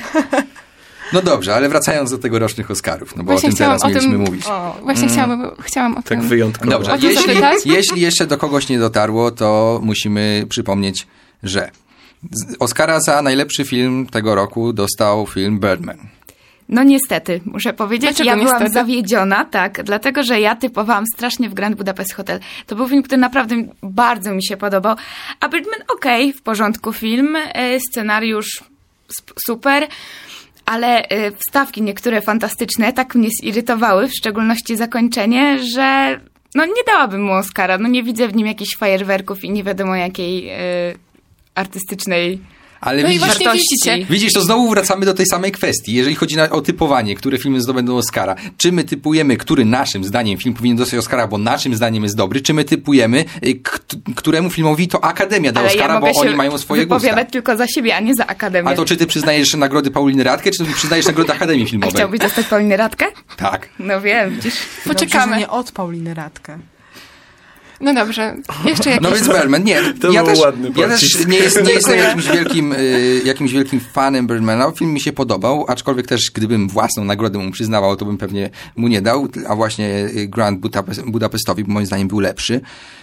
No dobrze, ale wracając do tegorocznych Oscarów, no bo Właśnie o tym teraz chciałam o mieliśmy tym- mówić. O, właśnie chciałam, chciałam o Tak tym. wyjątkowo. Dobrze, O co jeśli, zapytać? jeśli jeszcze do kogoś nie dotarło, to musimy przypomnieć, że z- Oscara za najlepszy film tego roku dostał film Birdman. No niestety, muszę powiedzieć, Dlaczego ja byłam niestety? zawiedziona, tak, dlatego, że ja typowałam strasznie w Grand Budapest Hotel. To był film, który naprawdę bardzo mi się podobał, a Birdman okej, w porządku film, e, scenariusz sp- super, ale e, wstawki niektóre fantastyczne tak mnie zirytowały, w szczególności zakończenie, że no nie dałabym mu Oscara, no nie widzę w nim jakichś fajerwerków i nie wiadomo jakiej e, artystycznej Ale No i widzisz, właśnie wartości. widzicie. widzisz, to znowu wracamy do tej samej kwestii. Jeżeli chodzi na, o typowanie, które filmy zdobędą Oscara, czy my typujemy, który naszym zdaniem film powinien dostać Oscara, bo naszym zdaniem jest dobry, czy my typujemy, y, k- któremu filmowi to Akademia da Ale Oscara, ja bo mogę oni się mają swoje gusta. wypowiadać tylko za siebie, a nie za Akademię. A to czy ty przyznajesz nagrody Pauliny Radkę, czy ty przyznajesz nagrodę Akademii A Filmowej? chciałbyś dostać Paulinę Radkę? Tak. No wiem, widzisz. Poczekamy. Dobrze, że nie od Pauliny Radkę. No dobrze, jeszcze jakieś... No więc Birdman, nie. To ja był też, ładny ja też pocisk. nie, jest, nie jestem Dziękuję. jakimś wielkim, y, jakimś wielkim fanem Birdmana. Film mi się podobał, aczkolwiek też gdybym własną nagrodę mu przyznawał, to bym pewnie mu nie dał, a właśnie y, Grand Budapest, Budapestowi moim zdaniem był lepszy.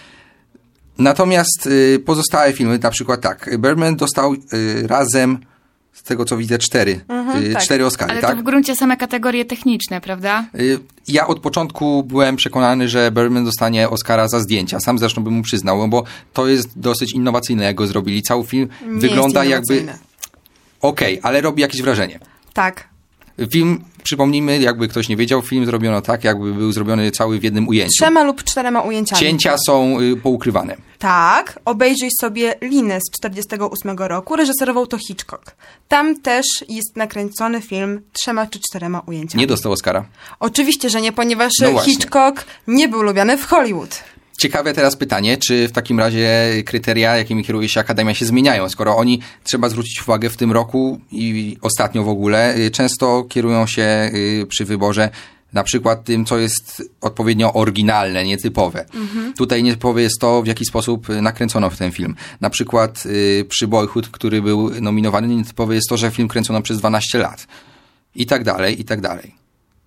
Natomiast y, pozostałe filmy, na przykład tak, Birdman dostał y, razem, z tego co widzę, cztery, Mhm, y, tak. cztery Oscary, Ale tak? to w gruncie same kategorie techniczne, prawda? Y, Ja od początku byłem przekonany, że Birdman dostanie Oscara za zdjęcia. Sam zresztą bym mu przyznał, no bo to jest dosyć innowacyjne, jak go zrobili. Cały film Nie wygląda jest jakby... innowacyjne. Okej, ale robi jakieś wrażenie. Tak. Film, przypomnijmy, jakby ktoś nie wiedział, film zrobiono tak, jakby był zrobiony cały w jednym ujęciu. Trzema lub czterema ujęciami. Cięcia są y, poukrywane. Tak, obejrzyj sobie Linę z czterdziestego ósmego roku, reżyserował to Hitchcock. Tam też jest nakręcony film trzema czy czterema ujęciami. Nie dostał Oscara. Oczywiście, że nie, ponieważ No właśnie. Hitchcock nie był lubiany w Hollywood. Ciekawe teraz pytanie, czy w takim razie kryteria, jakimi kieruje się Akademia, się zmieniają, skoro oni, trzeba zwrócić uwagę, w tym roku i ostatnio w ogóle, y, często kierują się y, przy wyborze na przykład tym, co jest odpowiednio oryginalne, nietypowe. Mhm. Tutaj nietypowe jest to, w jaki sposób y, nakręcono w ten film. Na przykład y, przy Boyhood, który był nominowany, nietypowe jest to, że film kręcono przez dwanaście lat. I tak dalej, i tak dalej.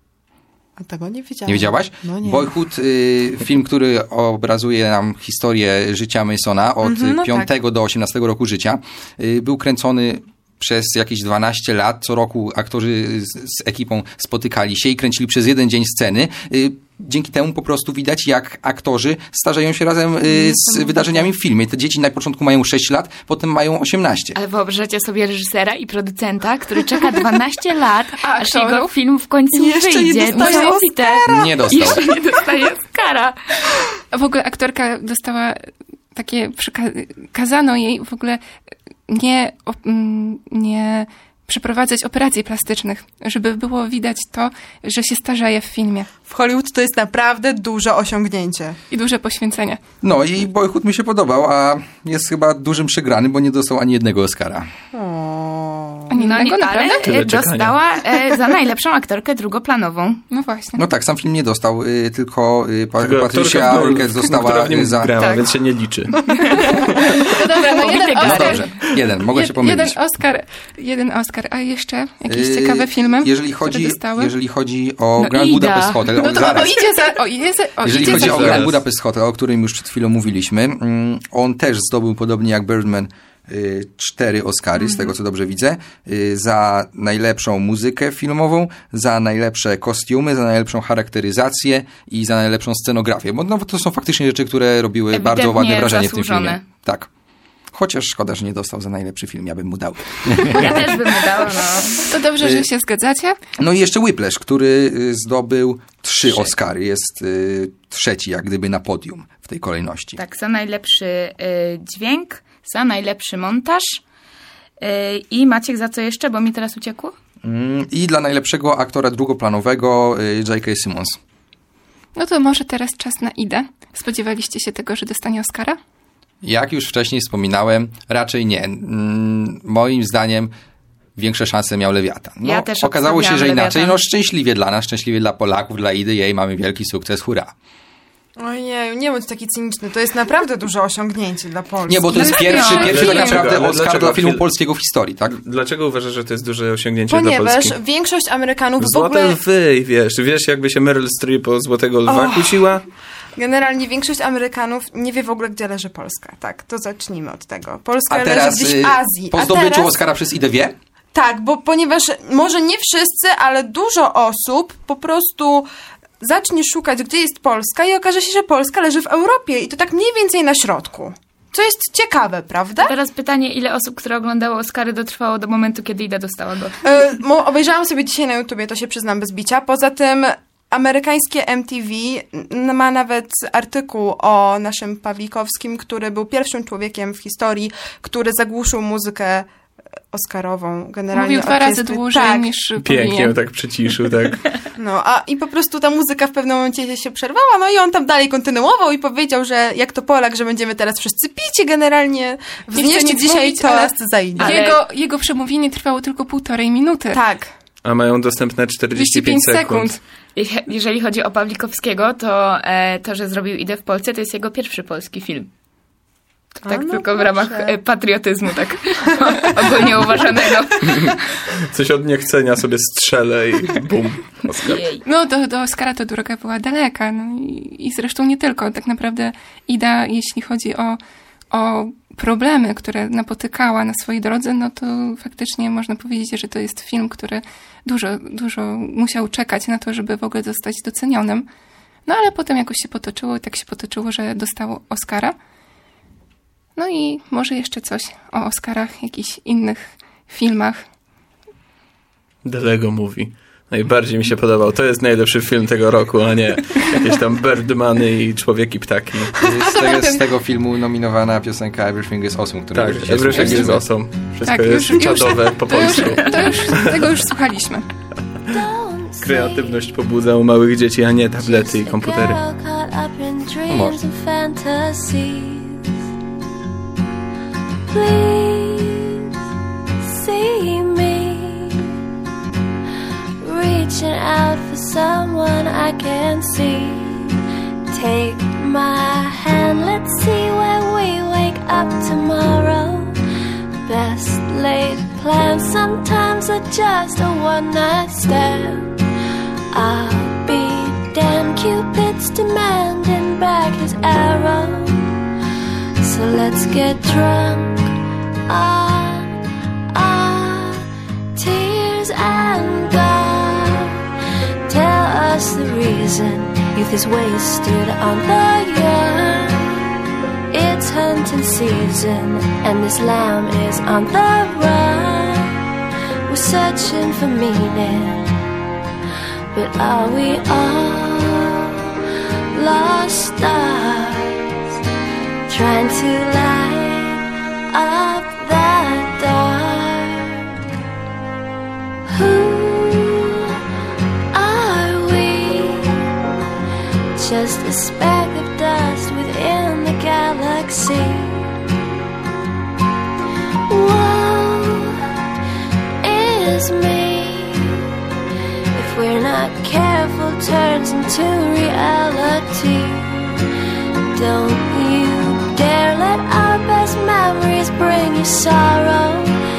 A tego nie wiedziałam. Nie wiedziałaś? No nie. Boyhood, y, film, który obrazuje nam historię życia Masona od Mhm, no piątego do osiemnastego roku życia, y, był kręcony przez jakieś dwanaście lat. Co roku aktorzy z, z ekipą spotykali się i kręcili przez jeden dzień sceny. Y, Dzięki temu po prostu widać, jak aktorzy starzeją się razem y, z wydarzeniami w filmie. Te dzieci na początku mają sześć lat, potem mają osiemnaście. Ale wyobraźcie sobie reżysera i producenta, który czeka dwanaście lat, A aż aktorów? jego film w końcu Jeszcze nie wyjdzie. dostaje Niesamowite. Nie dostał. Jeszcze nie dostaje Oscara. A w ogóle aktorka dostała takie, przyka- kazano jej w ogóle nie, o- mm, nie przeprowadzać operacji plastycznych, żeby było widać to, że się starzeje w filmie. W Hollywood to jest naprawdę duże osiągnięcie. I duże poświęcenie. No i Boyhood mi się podobał, a jest chyba dużym przegrany, bo nie dostał ani jednego Oscara. Ani No jednego, nie, ale naprawdę? Tyle e, dostała e, za najlepszą aktorkę drugoplanową. No właśnie. No tak, sam film nie dostał, y, tylko y, pa, Tylko Patricia aktorka, w- Arquette która dostała w nim y, za... grała, Tak. więc się nie liczy. No dobra, no jeden No No Oscar. dobrze, jeden, mogę się Jed- pomylić. jeden Oscar, jeden Oscar. A jeszcze jakieś Y, ciekawe filmy, jeżeli które chodzi, dostały? jeżeli chodzi o No Grand Ida. Budapest Hotel, No o, to o, zaraz. idzie za... O, idzie za o, Jeżeli idzie chodzi za o chwilę. Grand Budapest Hotel, o którym już przed chwilą mówiliśmy, mm, on też zdobył, podobnie jak Birdman, y, cztery Oscary, z tego co dobrze widzę, y, za najlepszą muzykę filmową, za najlepsze kostiumy, za najlepszą charakteryzację i za najlepszą scenografię. Bo no, to są faktycznie rzeczy, które robiły Ewidentnie bardzo ładne wrażenie w tym zasłużone. filmie. Tak. Chociaż szkoda, że nie dostał za najlepszy film, ja bym mu dał. Ja też bym mu dała, no. To dobrze, Y, że się zgadzacie. No i jeszcze Whiplash, który y, zdobył trzy Oscary. Jest y, trzeci, jak gdyby na podium w tej kolejności. Tak, za najlepszy y, dźwięk, za najlepszy montaż. Y, I Maciek, za co jeszcze? Bo mi teraz uciekło. Mm, I dla najlepszego aktora drugoplanowego y, J K. Simmons. No to może teraz czas na Idę. Spodziewaliście się tego, że dostanie Oscara? Jak już wcześniej wspominałem, raczej nie. Mm, moim zdaniem większe szanse miał Lewiatan. No, Ja też okazało się, że obstawiałam inaczej. Lewiatan. No szczęśliwie dla nas, szczęśliwie dla Polaków, dla Idy, jej mamy wielki sukces, hurra. Ojej, nie bądź taki cyniczny. To jest naprawdę duże osiągnięcie dla Polski. Nie, bo to jest pierwszy, pierwszy tak naprawdę Oscar dla filmu polskiego w historii, tak? Dlaczego uważasz, że to jest duże osiągnięcie Ponieważ dla Polski? Ponieważ większość Amerykanów w Złote ogóle... lwy, wiesz, wiesz jakby się Meryl Streep o Złotego Lwa oh. kłóciła? Generalnie większość Amerykanów nie wie w ogóle, gdzie leży Polska. Tak, to zacznijmy od tego. Polska A teraz, leży gdzieś w Azji. Po zdobyciu teraz... Oscara przez Idę wie? Tak, bo ponieważ może nie wszyscy, ale dużo osób po prostu zacznie szukać, gdzie jest Polska i okaże się, że Polska leży w Europie i to tak mniej więcej na środku. Co jest ciekawe, prawda? Teraz pytanie, ile osób, które oglądało Oscary, dotrwało do momentu, kiedy Ida dostała go? Yy, mo- obejrzałam sobie dzisiaj na YouTubie, to się przyznam bez bicia. Poza tym amerykańskie M T V ma nawet artykuł o naszym Pawlikowskim, który był pierwszym człowiekiem w historii, który zagłuszył muzykę oscarową. Generalnie mówił dwa razy dłużej tak. niż Pięknie powinien. tak przyciszył, tak. No, a i po prostu ta muzyka w pewnym momencie się przerwała, no i on tam dalej kontynuował i powiedział, że jak to Polak, że będziemy teraz wszyscy pić i generalnie wznieście dzisiaj mówić, toast za Idę. Ale... Jego, jego przemówienie trwało tylko półtorej minuty. Tak. A mają dostępne czterdzieści pięć sekund. Jeżeli chodzi o Pawlikowskiego, to e, to, że zrobił Idę w Polsce, to jest jego pierwszy polski film. To tak, no tylko proszę. W ramach e, patriotyzmu, tak ogólnie uważanego. Coś od niechcenia sobie strzelę i bum, Oscar. No, do, do Oscara to droga była daleka. No i, i zresztą nie tylko. Tak naprawdę Ida, jeśli chodzi o, o problemy, które napotykała na swojej drodze, no to faktycznie można powiedzieć, że to jest film, który dużo, dużo musiał czekać na to, żeby w ogóle zostać docenionym. No ale potem jakoś się potoczyło i tak się potoczyło, że dostało Oscara. No i może jeszcze coś o Oscarach, jakichś innych filmach. The Lego Movie. Najbardziej mi się podobał. To jest najlepszy film tego roku, a nie jakieś tam Birdmany i Człowieki Ptaki. Z tego, z tego filmu nominowana piosenka Everything is Awesome, która tak, Everything is Awesome. Wszystko tak, jest już, czadowe już, po polsku. To już, to już, tego już słuchaliśmy. Kreatywność pobudza u małych dzieci, a nie tablety i komputery. No może. Please see me reaching out for someone I can see. Take my hand, let's see where we wake up tomorrow. Best laid plans sometimes are just a one night stand. I'll be damned, Cupid's demanding back his arrow. So let's get drunk on our tears and go. Tell us the reason youth is wasted on the young. It's hunting season and this lamb is on the run. We're searching for meaning, but are we all lost stars? Trying to light up that dark. Who are we? Just a speck of dust within the galaxy. Woe is me if we're not careful, turns into reality. Don't you dare let our best memories bring you sorrow.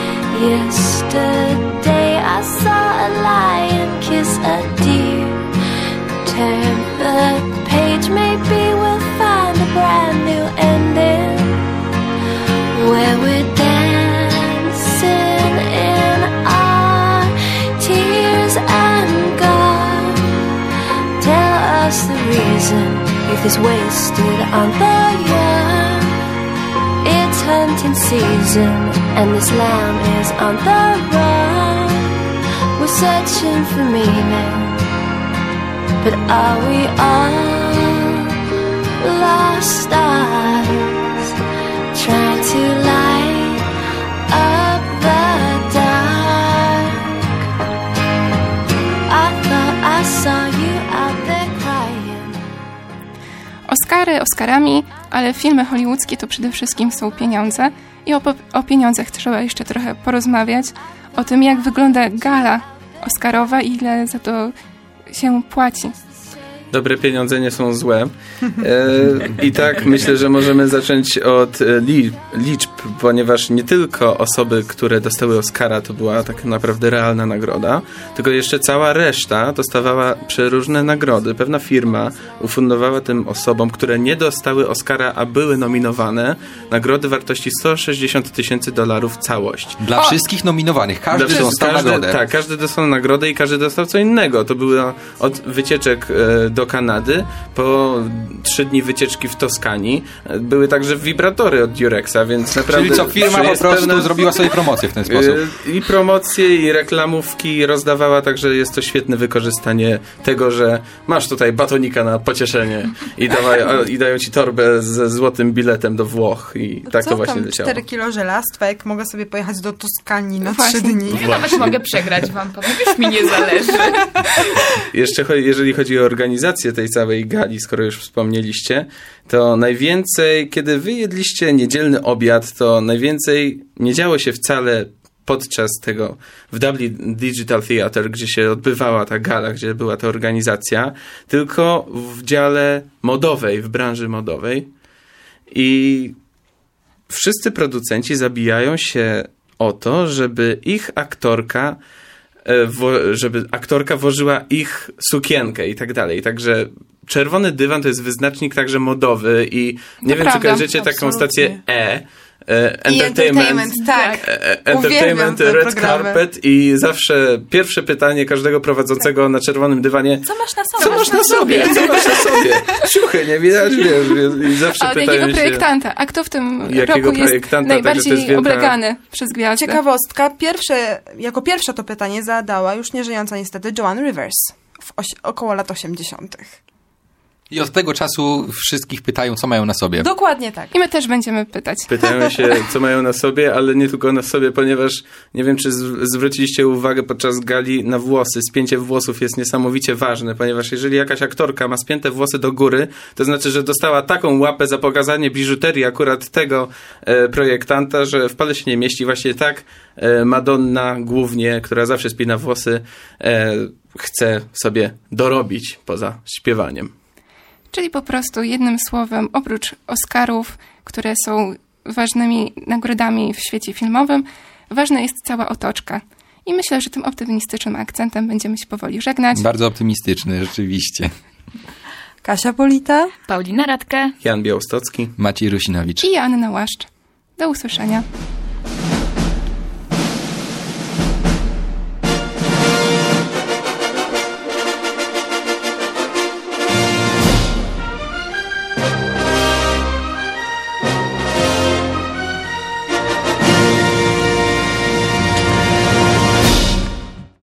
Yesterday I saw a lion kiss a deer. Turn the page, maybe we'll find a brand new ending where we're dancing in our tears and gone. Tell us the reason youth is wasted on the young. It's hunting season and this lamb is on the run. We're searching for meaning, but are we all lost stars trying to light up the dark? I thought I saw you out there crying. Oscary Oscarami, ale filmy hollywoodzkie to przede wszystkim są pieniądze i o, o pieniądzach trzeba jeszcze trochę porozmawiać, o tym jak wygląda gala Oscarowa i ile za to się płaci. Dobre pieniądze nie są złe. E, I tak myślę, że możemy zacząć od li, liczb, ponieważ nie tylko osoby, które dostały Oscara, to była tak naprawdę realna nagroda, tylko jeszcze cała reszta dostawała przeróżne nagrody. Pewna firma ufundowała tym osobom, które nie dostały Oscara, a były nominowane, nagrody wartości sto sześćdziesiąt tysięcy dolarów całość. Dla o! wszystkich nominowanych. Każdy Dla dostał każdy, nagrodę. Tak, każdy dostał nagrodę i każdy dostał co innego. To było od wycieczek e, do Kanady, po trzy dni wycieczki w Toskanii. Były także wibratory od Durexa, więc naprawdę... Czyli co, firma po prostu pewna... zrobiła sobie promocję w ten sposób. I promocje, i reklamówki rozdawała, także jest to świetne wykorzystanie tego, że masz tutaj batonika na pocieszenie i, dawaj, i dają ci torbę ze złotym biletem do Włoch i tak co to właśnie tam leciało. cztery kilo żelastwa, jak mogę sobie pojechać do Toskanii na Właśnie. trzy dni. Ja nawet mogę przegrać wam, powiem, już mi nie zależy. Jeszcze jeżeli chodzi o organizację tej całej gali, skoro już wspomnieliście, to najwięcej, kiedy wy jedliście niedzielny obiad, to najwięcej nie działo się wcale podczas tego w Dublin Digital Theatre, gdzie się odbywała ta gala, gdzie była ta organizacja, tylko w dziale modowej, w branży modowej. I wszyscy producenci zabijają się o to, żeby ich aktorka żeby aktorka włożyła ich sukienkę i tak dalej. Także czerwony dywan to jest wyznacznik także modowy i nie to wiem, prawda. Czy kojarzycie Absolutnie. Taką stację E. E, entertainment, entertainment, tak. E, entertainment Red programy. Carpet i zawsze pierwsze pytanie każdego prowadzącego tak. na czerwonym dywanie: co masz na sobie? Co masz na sobie? Co masz na sobie? Ciuchy, nie widać, wiesz. I zawsze A od pytają jakiego się, projektanta? A kto w tym jakiego roku jest najbardziej jest wielka... oblegany przez gwiazdę? Ciekawostka. Pierwsze, jako pierwsza to pytanie zadała już nieżyjąca niestety Joan Rivers w osi- około lat osiemdziesiątych. I od tego czasu wszystkich pytają, co mają na sobie. Dokładnie tak. I my też będziemy pytać. Pytają się, co mają na sobie, ale nie tylko na sobie, ponieważ nie wiem, czy z- zwróciliście uwagę podczas gali na włosy. Spięcie włosów jest niesamowicie ważne, ponieważ jeżeli jakaś aktorka ma spięte włosy do góry, to znaczy, że dostała taką łapę za pokazanie biżuterii akurat tego e, projektanta, że w pale się nie mieści. Właśnie tak e, Madonna głównie, która zawsze spina włosy, e, chce sobie dorobić poza śpiewaniem. Czyli po prostu jednym słowem, oprócz Oscarów, które są ważnymi nagrodami w świecie filmowym, ważna jest cała otoczka. I myślę, że tym optymistycznym akcentem będziemy się powoli żegnać. Bardzo optymistyczny, rzeczywiście. Kasia Polita, Paulina Radke, Jan Białostocki, Maciej Rusinowicz i Anna Łaszcz. Do usłyszenia.